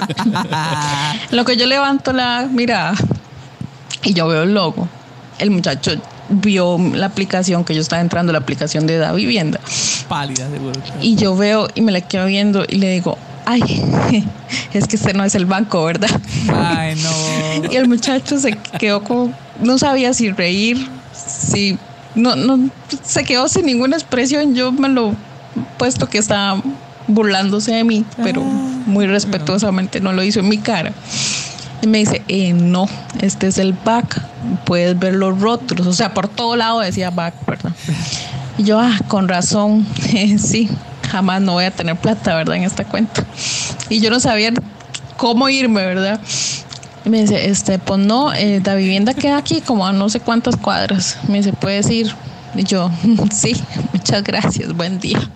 Lo que yo levanto la mirada y yo veo el logo, el muchacho vio la aplicación que yo estaba entrando, la aplicación de Da Vivienda. Pálida, seguro. Y yo veo y me la quedo viendo y le digo, ay, es que este no es el banco, ¿verdad? Ay, no. Y el muchacho se quedó como, no sabía si reír, si no, no, se quedó sin ninguna expresión. Yo me lo puesto que estaba burlándose de mí, pero muy respetuosamente no lo hizo en mi cara. Y me dice, eh, no, este es el B A C, puedes ver los rótulos, o sea, por todo lado decía B A C, ¿verdad? Y yo, ah, con razón, eh, sí, jamás no voy a tener plata, ¿verdad? En esta cuenta. Y yo no sabía cómo irme, ¿verdad? Y me dice, este, pues no, eh, la vivienda queda aquí como a no sé cuántas cuadras. Me dice, ¿puedes ir? Y yo, sí, muchas gracias, buen día.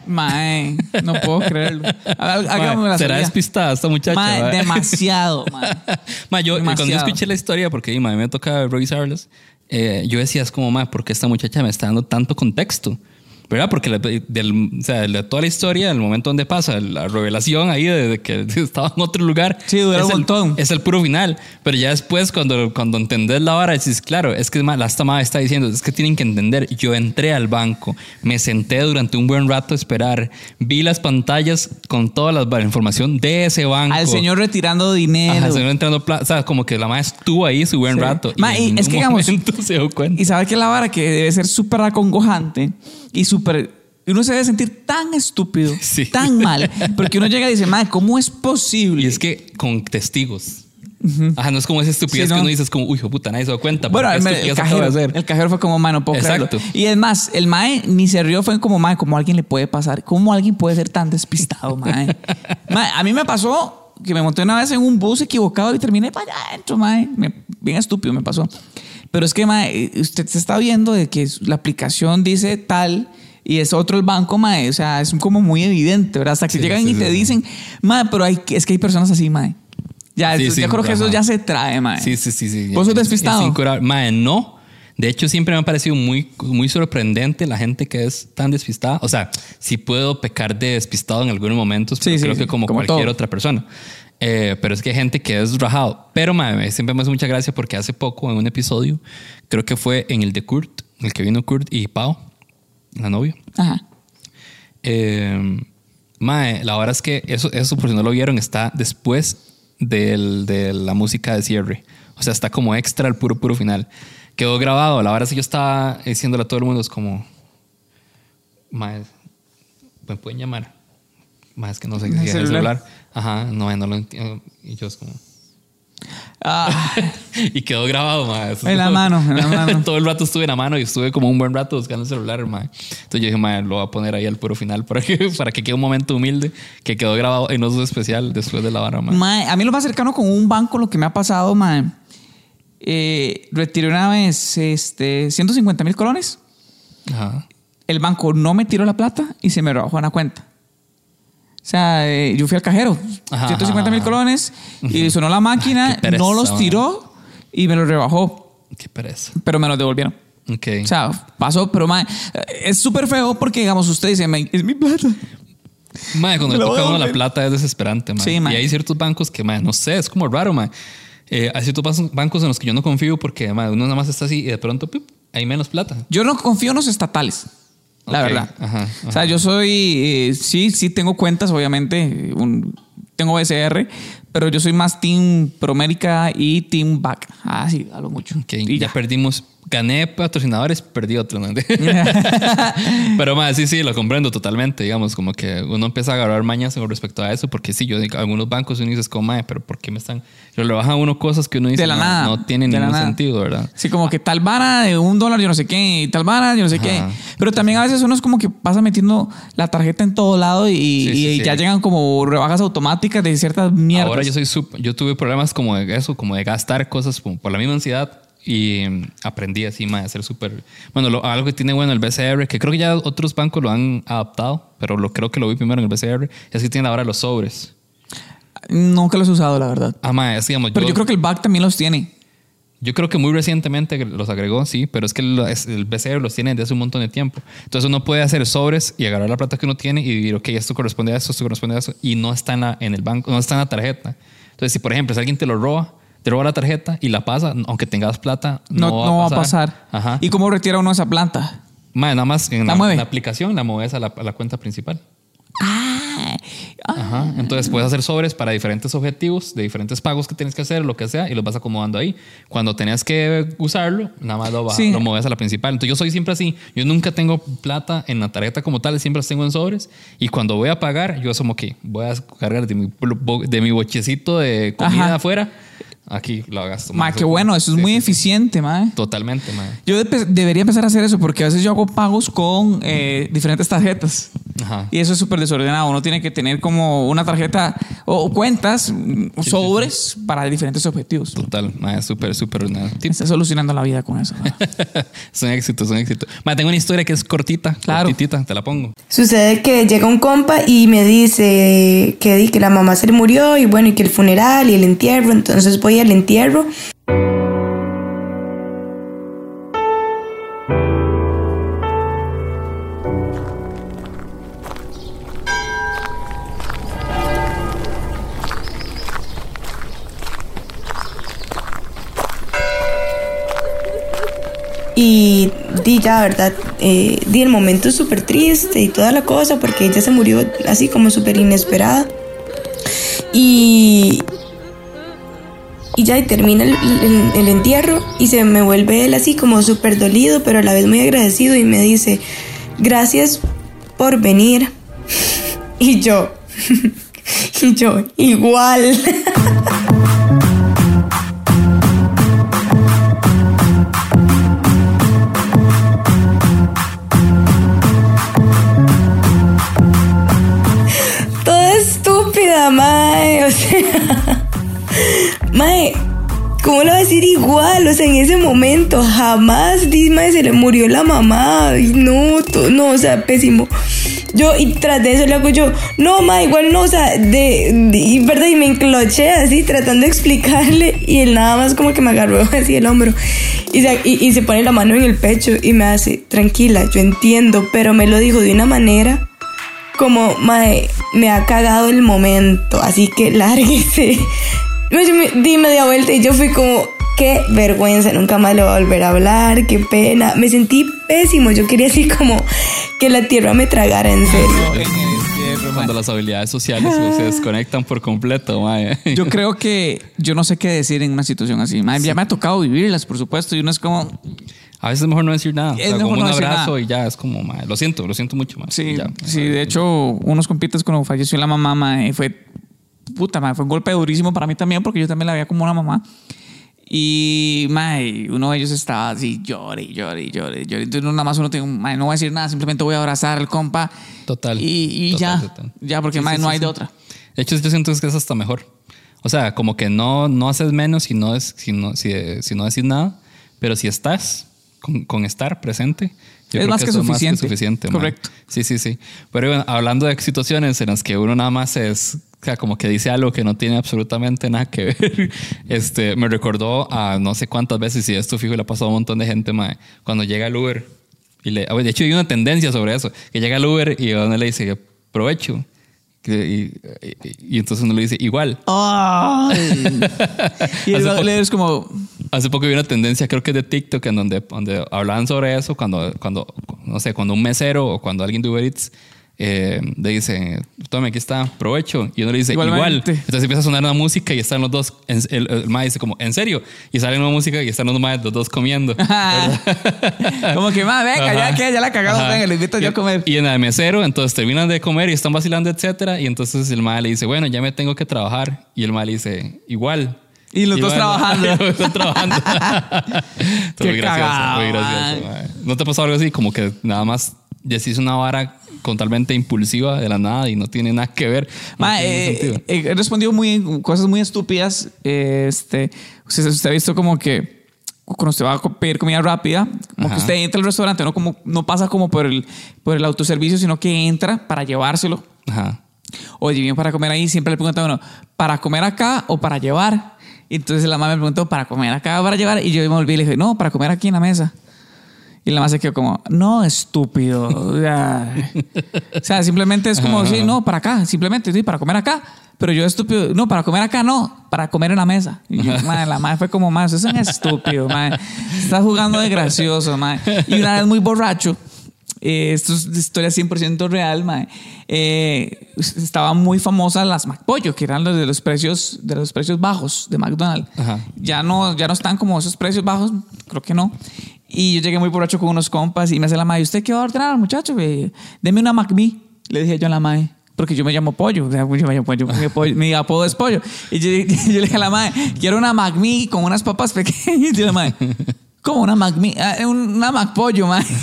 Mae, no puedo creerlo. Hágame la ¿Será despistada esta muchacha? Mae, mae? demasiado, mae. mae yo, demasiado. Cuando yo escuché la historia, porque mae, me toca revisarlas, eh, yo decía, es como, mae, ¿por qué esta muchacha me está dando tanto contexto? ¿Verdad? Porque la, del, o sea, de toda la historia, el momento donde pasa la revelación ahí de, de que estaba en otro lugar, sí, dura es un el, montón. Es el puro final. Pero ya después, cuando, cuando entendés la vara, decís, claro, es que la esta madre está diciendo, es que tienen que entender. Yo entré al banco, me senté durante un buen rato a esperar, vi las pantallas con toda la, la información de ese banco. Al señor retirando dinero. Ajá, al señor entrando plata. O sea, como que la madre estuvo ahí su buen sí. rato. Ma, y, y en es un que digamos, se dio cuenta. Y sabe que la vara que debe ser súper acongojante y súper. Uno se debe sentir tan estúpido, sí. tan mal, porque uno llega y dice, madre, ¿cómo es posible? Y es que con testigos. Uh-huh. Ajá, no es como esa estupidez sí, no. que uno dice, es como, uy, hijo puta, nadie se dio cuenta. Bueno, el, el, cajero, el cajero fue como, mae, no puedo creerlo. Y es más, el mae ni se rió, fue como, mae, ¿cómo a alguien le puede pasar? ¿Cómo alguien puede ser tan despistado, mae? mae a mí me pasó que me monté una vez en un bus equivocado y terminé para allá adentro, mae. Me, bien estúpido me pasó. Pero es que, mae, usted se está viendo de que la aplicación dice tal... Y es otro el banco, mae. O sea, es como muy evidente, ¿verdad? Hasta que sí, llegan sí, y te sí, dicen, mae, pero hay, es que hay personas así, mae. Ya, sí, eso, sí, yo creo que ajá. eso ya se trae, mae. Sí, sí, sí. sí ¿Vos sos despistado? Es mae, no. De hecho, siempre me ha parecido muy, muy sorprendente la gente que es tan despistada. O sea, sí puedo pecar de despistado en algunos momentos, pero sí, creo sí, que como, como cualquier todo. Otra persona. Eh, pero es que hay gente que es rajado. Pero, mae, siempre me hace mucha gracia porque hace poco en un episodio, creo que fue en el de Kurt, el que vino Kurt y Pau, la novia. Ajá. Eh, mae, la verdad es que eso, eso, por si no lo vieron, está después del, de la música de cierre. O sea, está como extra al puro, puro final. Quedó grabado. La verdad es que yo estaba diciéndole a todo el mundo, es como, mae, ¿me pueden llamar? Mae, es que no sé qué es el celular. Ajá, no, no lo entiendo. Y yo es como... Ah. Y quedó grabado, mae. En la mano, en la mano. Todo el rato estuve en la mano y estuve como un buen rato buscando el celular, mae. Entonces yo dije, mae, lo voy a poner ahí al puro final para que, para que quede un momento humilde que quedó grabado en oso especial después de la vara, mae. Mae, a mí lo más cercano con un banco, lo que me ha pasado, mae, eh, retiré una vez este, ciento cincuenta mil colones. Ajá. El banco no me tiró la plata y se me rebajó en la cuenta. O sea, eh, yo fui al cajero, ajá, ciento cincuenta mil colones, y sonó la máquina, pereza, no los tiró man. Y me los rebajó. Qué pereza. Pero me los devolvieron. Okay. O sea, pasó, pero man, es súper feo porque, digamos, usted dice, es mi plata. Man, cuando le toca a uno la plata es desesperante, man. Sí, man. Y hay ciertos bancos que, man, no sé, es como raro, man. Eh, hay ciertos bancos en los que yo no confío porque, man, uno nada más está así y de pronto, ¡pip!, hay menos plata. Yo no confío en los estatales. La okay. verdad. Ajá, ajá. O sea, yo soy... Eh, sí, sí tengo cuentas, obviamente. Un, tengo B C R, pero yo soy más Team Promérica y Team Back. Ah, sí, a lo mucho. Okay. Y ya. ya perdimos... Gané patrocinadores, perdí otros. ¿No? Pero más, sí, sí, lo comprendo totalmente. Digamos, como que uno empieza a agarrar mañas con respecto a eso, porque sí, yo digo, algunos bancos uno dice, como, pero ¿por qué me están...? Yo le bajan a uno cosas que uno dice, de la no, nada, no tiene ningún sentido, ¿verdad? Sí, como que tal vara de un dólar, yo no sé qué, y tal vara, yo no sé Ajá. qué. Pero también a veces uno es como que pasa metiendo la tarjeta en todo lado y, sí, sí, y sí. ya llegan como rebajas automáticas de ciertas mierdas. Ahora yo soy super, yo tuve problemas como de eso, como de gastar cosas como por la misma ansiedad. Y aprendí así, ma, a ser súper... Bueno, lo, algo que tiene bueno el B C R, que creo que ya otros bancos lo han adaptado, pero lo, creo que lo vi primero en el B C R, es que tiene ahora los sobres. Nunca los he usado, la verdad. Ah, ma, es, digamos, pero yo, yo creo que el B A C también los tiene. Yo creo que muy recientemente los agregó, sí, pero es que el, el B C R los tiene desde hace un montón de tiempo. Entonces uno puede hacer sobres y agarrar la plata que uno tiene y decir, ok, esto corresponde a esto, esto corresponde a eso, y no está en, la, en el banco, no está en la tarjeta. Entonces, si por ejemplo, si alguien te lo roba, te roba la tarjeta y la pasa, aunque tengas plata, no, no, va, no a va a pasar. Ajá. ¿Y cómo retira uno esa planta? Man, nada más en la, la, la aplicación la mueves a la, a la cuenta principal. Ah. Ajá. Entonces puedes hacer sobres para diferentes objetivos, de diferentes pagos que tienes que hacer, lo que sea, y los vas acomodando ahí. Cuando tenías que usarlo, nada más lo, sí. lo mueves a la principal. Entonces yo soy siempre así. Yo nunca tengo plata en la tarjeta como tal, siempre las tengo en sobres. Y cuando voy a pagar, yo asumo que voy a cargar de mi, de mi bochecito de comida Ajá. afuera. Aquí lo gasto. Ma, qué bueno, eso es sí, muy sí, eficiente, ma. Totalmente, ma. Yo de- debería empezar a hacer eso porque a veces yo hago pagos con eh, diferentes tarjetas. Ajá. Y eso es súper desordenado. Uno tiene que tener como una tarjeta, o cuentas, sí, sobres sí, sí. para diferentes objetivos. Total, mae, súper, súper. Estás solucionando la vida con eso. Es un éxito, es un éxito. Mae, tengo una historia que es cortita, claro. cortitita, te la pongo. Sucede que llega un compa y me dice que, que la mamá se le murió y bueno, y que el funeral y el entierro, entonces voy al entierro. Y di ya, ¿verdad? Eh, di el momento súper triste y toda la cosa porque ella se murió así como súper inesperada. Y, y ya y termina el, el, el entierro y se me vuelve él así como súper dolido, pero a la vez muy agradecido y me dice, gracias por venir. Y yo, y yo, igual. Mae, o sea, mae, ¿cómo lo va a decir igual? O sea, en ese momento jamás, mae, se le murió la mamá y no, to, no, o sea, pésimo. Yo, y tras de eso le hago yo, no, mae, igual no, o sea, de, de y, verdad, y me encloché así tratando de explicarle y él nada más como que me agarró así el hombro y se, y, y se pone la mano en el pecho y me hace, tranquila, yo entiendo, pero me lo dijo de una manera como, mae, me ha cagado el momento, así que lárguese. Di media vuelta y yo fui como, qué vergüenza, nunca más le voy a volver a hablar, qué pena. Me sentí pésimo, yo quería así como que la tierra me tragara, en serio. Cuando las habilidades sociales se desconectan por completo, mae. Yo creo que yo no sé qué decir en una situación así. Mae, ya me ha tocado vivirlas, por supuesto, y uno es como... A veces es mejor no decir nada. Es o sea, como un abrazo y ya es como, mae, lo siento, lo siento mucho, mae. Sí, ya, sí, de hecho, unos compitas cuando falleció la mamá, mae, fue puta, mae, fue un golpe durísimo para mí también porque yo también la veía como una mamá. Y, mae, uno de ellos estaba así, llore, llore, llore, llore. Entonces, nada más uno tiene, mae, no voy a decir nada, simplemente voy a abrazar al compa. Total. Y, y total, ya, total. ya, porque, sí, mae, sí, no sí, hay sí. de otra. De hecho, yo siento que es hasta mejor. O sea, como que no, no haces menos si no, es, si, no, si, si no decís nada, pero si estás... Con, con estar presente, yo es creo más que que eso suficiente. Es más que suficiente. Correcto. Man. Sí, sí, sí. Pero bueno, hablando de situaciones en las que uno nada más es, o sea, como que dice algo que no tiene absolutamente nada que ver, este, me recordó a no sé cuántas veces, y esto fijo le ha pasado a un montón de gente, mae, cuando llega el Uber, y le, de hecho hay una tendencia sobre eso, que llega el Uber y uno le dice, provecho. Y, y, y entonces uno le dice igual. Oh. Y el le es como... Hace poco vi una tendencia, creo que es de TikTok, en donde, donde hablaban sobre eso, cuando, cuando, no sé, cuando un mesero o cuando alguien de Uber Eats eh, le dice, tome, aquí está, provecho. Y uno le dice, igual. Entonces empieza a sonar una música y están los dos, en, el, el mae dice como, ¿en serio? Y sale una música y están los maes, los dos comiendo. Como que, ma, venga, ajá, ya que ya la cagamos, ajá, venga, le invito yo a comer. Y en el mesero, entonces terminan de comer y están vacilando, etcétera. Y entonces el mae le dice, bueno, ya me tengo que trabajar. Y el mae le dice, igual. Y los dos trabajando. Los dos trabajando. Qué muy gracioso, cagado, muy gracioso. Man. ¿No te pasó algo así? Como que nada más decís una vara totalmente impulsiva de la nada y no tiene nada que ver. No Ma, eh, eh, he respondido muy, cosas muy estúpidas. Eh, este, usted, usted ha visto como que cuando usted va a pedir comida rápida, como ajá, que usted entra al restaurante, no, como, no pasa como por el, por el autoservicio, sino que entra para llevárselo. Ajá. Oye, bien para comer ahí, siempre le preguntan a uno, ¿para comer acá o para llevar? Y entonces la mamá me preguntó, ¿para comer acá o para llevar? Y yo me volví y le dije, no, para comer aquí en la mesa. Y la mamá se quedó como, no, estúpido. O sea, o sea simplemente es como, sí, no, para acá, simplemente, sí, para comer acá. Pero yo estúpido, no, para comer acá no, para comer en la mesa. Y yo, madre, la madre fue como, más, eso es estúpido, madre. Estás jugando de gracioso, madre. Y una vez muy borracho, Eh, esto es historia cien por ciento real, mae. Eh, estaba muy famosa las McPollo, que eran los de los precios, de los precios bajos de McDonald's. Ajá. Ya no, ya no están como esos precios bajos, creo que no. Y yo llegué muy borracho con unos compas y me hace la mae, ¿usted qué va a ordenar, muchacho? Deme una McMe, le dije yo a la mae. Porque yo me llamo Pollo, o sea, yo me llamo Pollo, mi, pollo, mi apodo es Pollo. Y yo, yo le dije a la mae, quiero una McMe con unas papas pequeñas. Y la mae, ¿cómo una McMe? Ah, una McPollo, mae.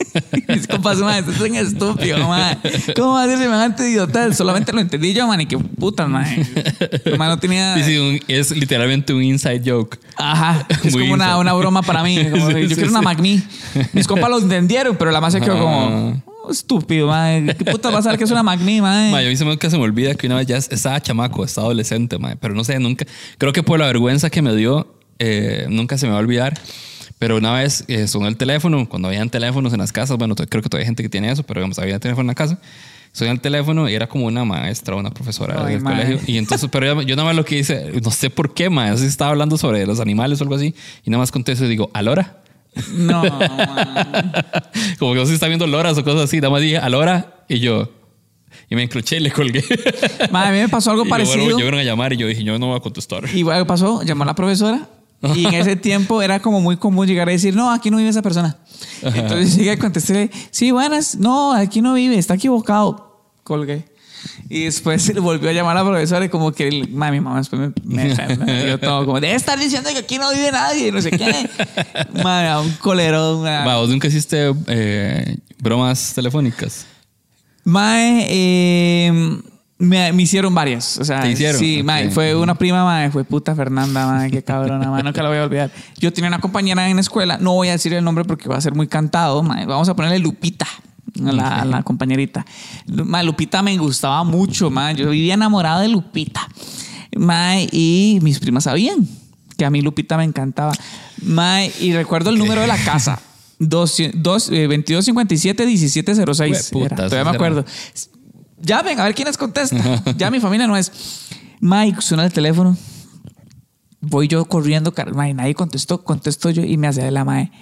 Mis compas, mae, estás bien estúpido, mae. ¿Cómo va a ser semejante idiota? Solamente lo entendí yo, man, y qué puta, mae. El mae no tenía... Sí, sí, un, es literalmente un inside joke. Ajá, es Muy como una, una broma para mí. Como, Sí, yo sí, quiero sí. una Magni. Mis compas lo entendieron, pero la más se quedó Ajá. como... "Oh, estúpido, mae. ¿Qué puta vas a saber que es una Magni, mae?" Ma, yo a mí se me, que se me olvida que una vez ya estaba chamaco, estaba adolescente, ma, pero no sé, nunca, creo que por la vergüenza que me dio, eh, nunca se me va a olvidar. Pero una vez eh, sonó el teléfono, cuando habían teléfonos en las casas, bueno, to- creo que todavía hay gente que tiene eso, pero digamos, había teléfono en la casa. Sonó el teléfono y era como una maestra, una profesora Ay, del mae. colegio. Y entonces, pero yo, yo nada más lo que hice, no sé por qué, ma, no sé si estaba hablando sobre los animales o algo así, y nada más contesto y digo, ¿alora? No, man. Como que no sé si está viendo loras o cosas así, nada más dije, ¿alora? Y yo, y me encroché y le colgué. Mae, a mí me pasó algo Y luego parecido. llegaron a llamar y yo dije, yo no voy a contestar. Y bueno, pasó, llamó a la profesora. Y en ese tiempo era como muy común llegar a decir, no, aquí no vive esa persona. Entonces llegué a contestarle, sí, buenas, no, aquí no vive, está equivocado. Colgué. Y después volvió a llamar a la profesora y como que, el, mami, mamá, después me, me, me dio todo como, debe estar diciendo que aquí no vive nadie, no sé qué. Mami, un colerón. Una... Va, ¿vos nunca hiciste eh, bromas telefónicas? Mae, eh, me, me hicieron varias. O sea, ¿Te hicieron? sí, Ok. mae, fue una prima, mae, fue puta Fernanda, mae, qué cabrona, mae, nunca la voy a olvidar. Yo tenía una compañera en la escuela, no voy a decir el nombre porque va a ser muy cantado, mae, vamos a ponerle Lupita. A la, a la compañerita. Mae, Lupita me gustaba mucho, mae. Yo vivía enamorado de Lupita. Mae, y mis primas sabían que a mí Lupita me encantaba. Mae, y recuerdo el número de la casa. veintidós cincuenta y siete diecisiete cero seis. Hue puta, Era, eso todavía me era. acuerdo. Llamen a ver quién les contesta. Ya mi familia no es. Mike, suena el teléfono. Voy yo corriendo. car- Mae, nadie contestó. Contesto yo y me hace de la mae.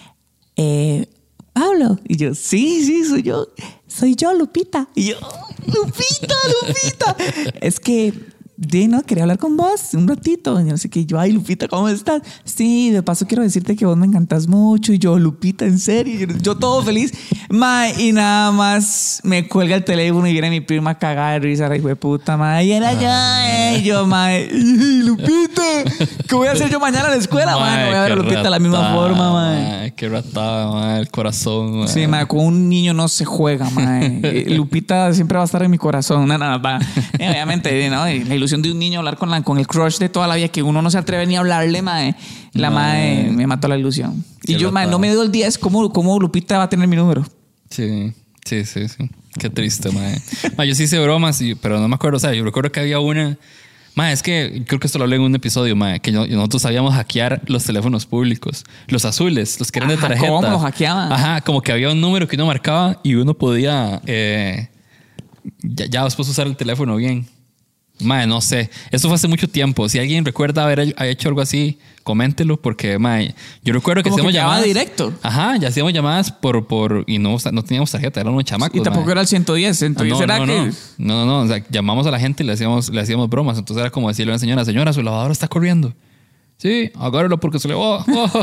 Eh, Pablo. Y yo, sí, sí, soy yo. Soy yo, Lupita. Y yo, Lupita, Lupita. Es que, de no, quería hablar con vos un ratito. Y no sé qué. Yo, ay, Lupita, ¿cómo estás? Sí, de paso quiero decirte que vos me encantas mucho. Y yo, Lupita, en serio. Y yo, yo todo feliz. Mae, y nada más me cuelga el teléfono y viene mi prima a cagar de risa. La hijo de puta, mae. Y era yo, eh. Y yo, mae, Lupita, ¿qué voy a hacer yo mañana en la escuela, mae? No voy a ver a qué Lupita de la misma ratada, forma, mae. mae, Qué ratada, mae, el corazón, mae. Sí, mae, con un niño no se juega, mae. Eh, Lupita siempre va a estar en mi corazón. No, no, no, va. Eh, obviamente, ¿no? Y la ilusión de un niño hablar con, la, con el crush de toda la vida que uno no se atreve ni a hablarle, mae. La mae, Mae. me mató la ilusión. Qué Y yo, mae, ratada. no me dio el diez. ¿Cómo, ¿Cómo Lupita va a tener mi número? Sí, sí, sí, sí. Qué triste, mae. Mae, yo sí hice bromas, y- pero no me acuerdo. O sea, yo recuerdo que había una... Mae, es que creo que esto lo hablé en un episodio, mae, que yo- nosotros sabíamos hackear los teléfonos públicos. Los azules, los que eran de Ajá, tarjeta. ¿cómo los hackeaban? Ajá, como que había un número que uno marcaba y uno podía eh, ya, ya después usar el teléfono bien. Mae, no sé. Eso fue hace mucho tiempo. Si alguien recuerda haber hecho algo así, coméntelo, porque, mae, yo recuerdo que Como hacíamos que llamaba llamadas. directo. Ajá, ya hacíamos llamadas por, por y no, no teníamos tarjeta, éramos chamacos. Y tampoco mae. era el ciento diez. Ah, Entonces, no, ¿será no, que...? no, no, no, no. O sea, llamamos a la gente y le hacíamos, le hacíamos bromas. Entonces era como decirle a una señora, señora, su lavadora está corriendo. Sí, agárralo porque se le va.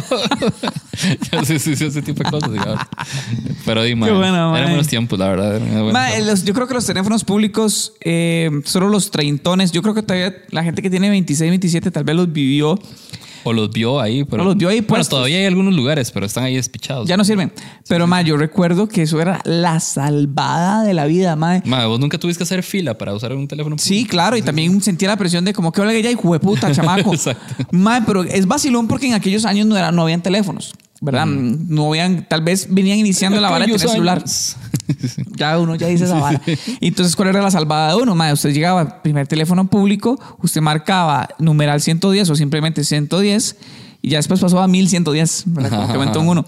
sí, sí, sí, ese tipo de cosas. Digamos. Pero di, mae, Qué bueno, mae. eran buenos tiempos, la verdad. eran buenos Ma, tiempos. los- yo creo que los teléfonos públicos, eh, solo los treintones, yo creo que todavía la gente que tiene veintiséis, veintisiete tal vez los vivió. O los vio ahí. Pero, O los vio ahí Bueno, puestos. todavía hay algunos lugares, pero están ahí despichados. Ya no sirven. Pero, ma, yo recuerdo que eso era la salvada de la vida, ma. Mae, vos nunca tuviste que hacer fila para usar un teléfono público. Sí, claro, y también sentía la presión de como que hola ya, hijo de puta, chamaco. Exacto. Ma, pero es vacilón porque en aquellos años no, era, no habían teléfonos, ¿verdad? No habían, tal vez venían iniciando la vara de tener Aquellos celular. años. Ya uno ya dice esa vara. Y entonces, ¿cuál era la salvada de uno? Madre, usted llegaba, primer teléfono público, usted marcaba numeral ciento diez o simplemente ciento diez y ya después pasó a mil ciento diez, ¿verdad? Como que aumentó en uno.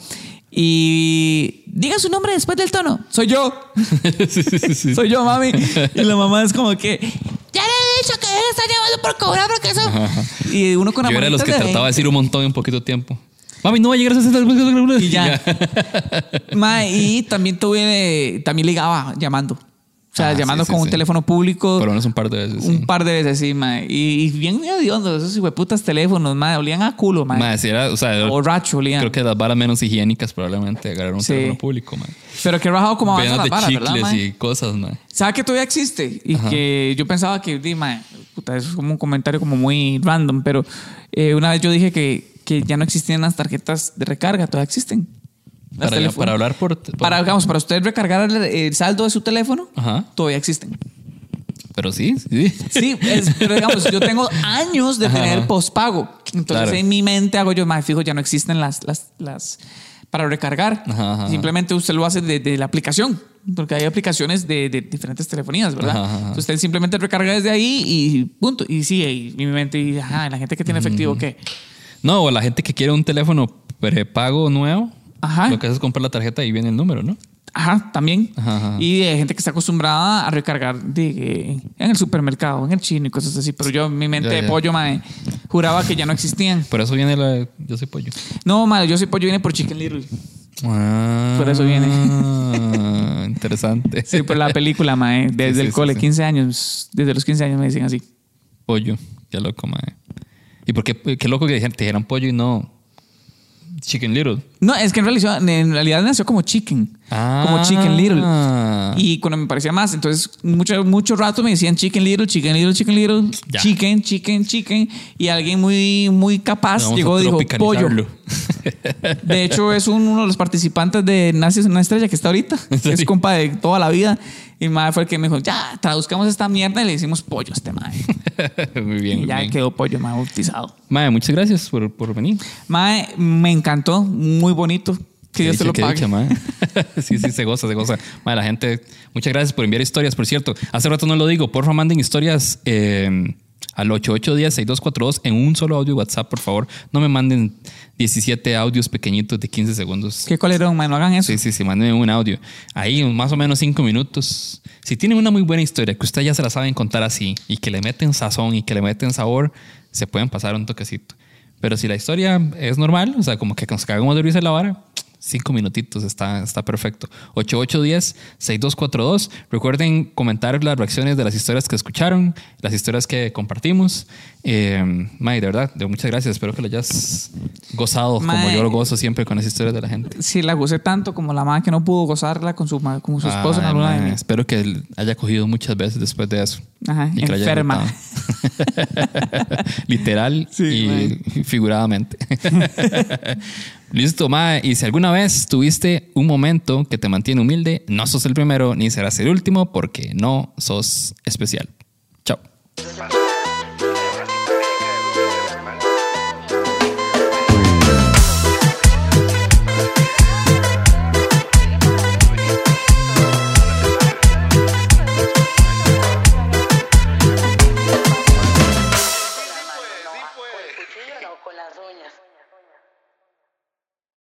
Y diga su nombre después del tono. Soy yo. sí, sí, sí, sí. Soy yo, mami. Y la mamá es como que, ya le he dicho que él está llevando por cobrar porque eso... Y uno con la Yo era de los que manita de trataba de veinte. decir un montón en poquito tiempo. Mami, no va a llegar a sesenta. Y ya. Ma, y también tuve, también ligaba llamando. O sea, Ah, llamando sí, sí, con un sí. teléfono público. Por lo menos un par de veces. Un sí. par de veces, sí, ma. Y, y bien hediondos, esos hijueputas teléfonos, ma. Olían a culo, ma. Mae, si era, o sea, Borracho olían. creo que las varas menos higiénicas probablemente agarrar un Sí. teléfono público, man. Pero que rajado como avanzan Llenas las de varas, ¿verdad, chicles ma? y cosas, man. ¿Sabe que todavía existe? Y Ajá. que yo pensaba que, di, ma, puta, eso es como un comentario como muy random, pero eh, una vez yo dije que, que ya no existían las tarjetas de recarga, todavía existen. Las Para, telefo- para hablar por, por- Para, digamos, para usted recargar el, el saldo de su teléfono, Ajá. todavía existen. Pero sí, sí. Sí, es- pero digamos, yo tengo años de Ajá. tener postpago. Entonces Claro. en mi mente hago yo, más fijo, ya no existen las, las, las para recargar. Ajá, ajá. Simplemente usted lo hace de, de la aplicación. Porque hay aplicaciones de, de diferentes telefonías, ¿verdad? Ajá, ajá. Entonces usted simplemente recarga desde ahí y punto. Y sí, y mi mente, y, ajá, la gente que tiene efectivo, ¿qué? No, o la gente que quiere un teléfono prepago nuevo, Ajá. lo que hace es comprar la tarjeta y viene el número, ¿no? Ajá, también. Ajá, ajá. Y hay gente que está acostumbrada a recargar de, en el supermercado, en el chino y cosas así. Pero yo, mi mente Ya, de ya. pollo, mae, juraba que ya no existían. Por eso viene la... Yo soy pollo. No, mae, yo soy pollo, viene por Chicken Little. Ah, Por eso viene. Interesante. Sí, por la película, mae. Desde Sí, sí, el sí, cole, sí. quince años. Desde los quince años me dicen así. Pollo. Qué loco, mae. ¿Y por qué? Qué loco que dijeran- te dijeran pollo y no Chicken Little. No, es que en realidad, en realidad nació como Chicken. Ah. Como Chicken Little. Y cuando me parecía más, entonces mucho, mucho rato me decían Chicken Little, Chicken Little, Chicken Little, Ya. Chicken, Chicken, Chicken. Y alguien muy, muy capaz Vamos llegó a y dijo pollo. tropicalizarlo. De hecho, es un- uno de los participantes de Naces una estrella que está ahorita. ¿En serio? Es compa de toda la vida. Y madre fue el que me dijo, ya, traduzcamos esta mierda y le hicimos pollo a este madre. Muy bien, Y muy ya bien. quedó pollo, madre, bautizado. Mae, muchas gracias por, por venir. Madre, me encantó, muy bonito. Que Dios te lo Qué pague. dicha, mae. Sí, sí, se goza, se goza. Mae, la gente, muchas gracias por enviar historias. Por cierto, hace rato no lo digo, porfa, manden historias eh, al ocho ocho uno cero, seis dos cuatro dos en un solo audio WhatsApp, por favor. No me manden diecisiete audios pequeñitos de quince segundos. Qué colerón, man, no hagan eso. Sí, sí, sí, mándenme un audio. Ahí, más o menos cinco minutos. Si tienen una muy buena historia que ustedes ya se la saben contar así y que le meten sazón y que le meten sabor, se pueden pasar un toquecito. Pero si la historia es normal, o sea, como que nos cagamos de risa la vara, cinco minutitos está, está perfecto. ocho ocho uno cero, seis dos cuatro dos. Recuerden comentar las reacciones de las historias que escucharon, las historias que compartimos. Eh, May, de verdad, de muchas gracias. Espero que lo hayas gozado como Mae. yo lo gozo siempre con las historias de la gente. Si la gocé tanto como la madre que no pudo gozarla con su, ma- con su esposo en Ay, alguna mae, de mis- espero que él haya cogido muchas veces después de eso. Ajá, Y que la haya enferma. disfrutado. Literal Sí, y figuradamente. Listo, mae. Y si alguna vez tuviste un momento que te mantiene humilde, no sos el primero ni serás el último porque no sos especial.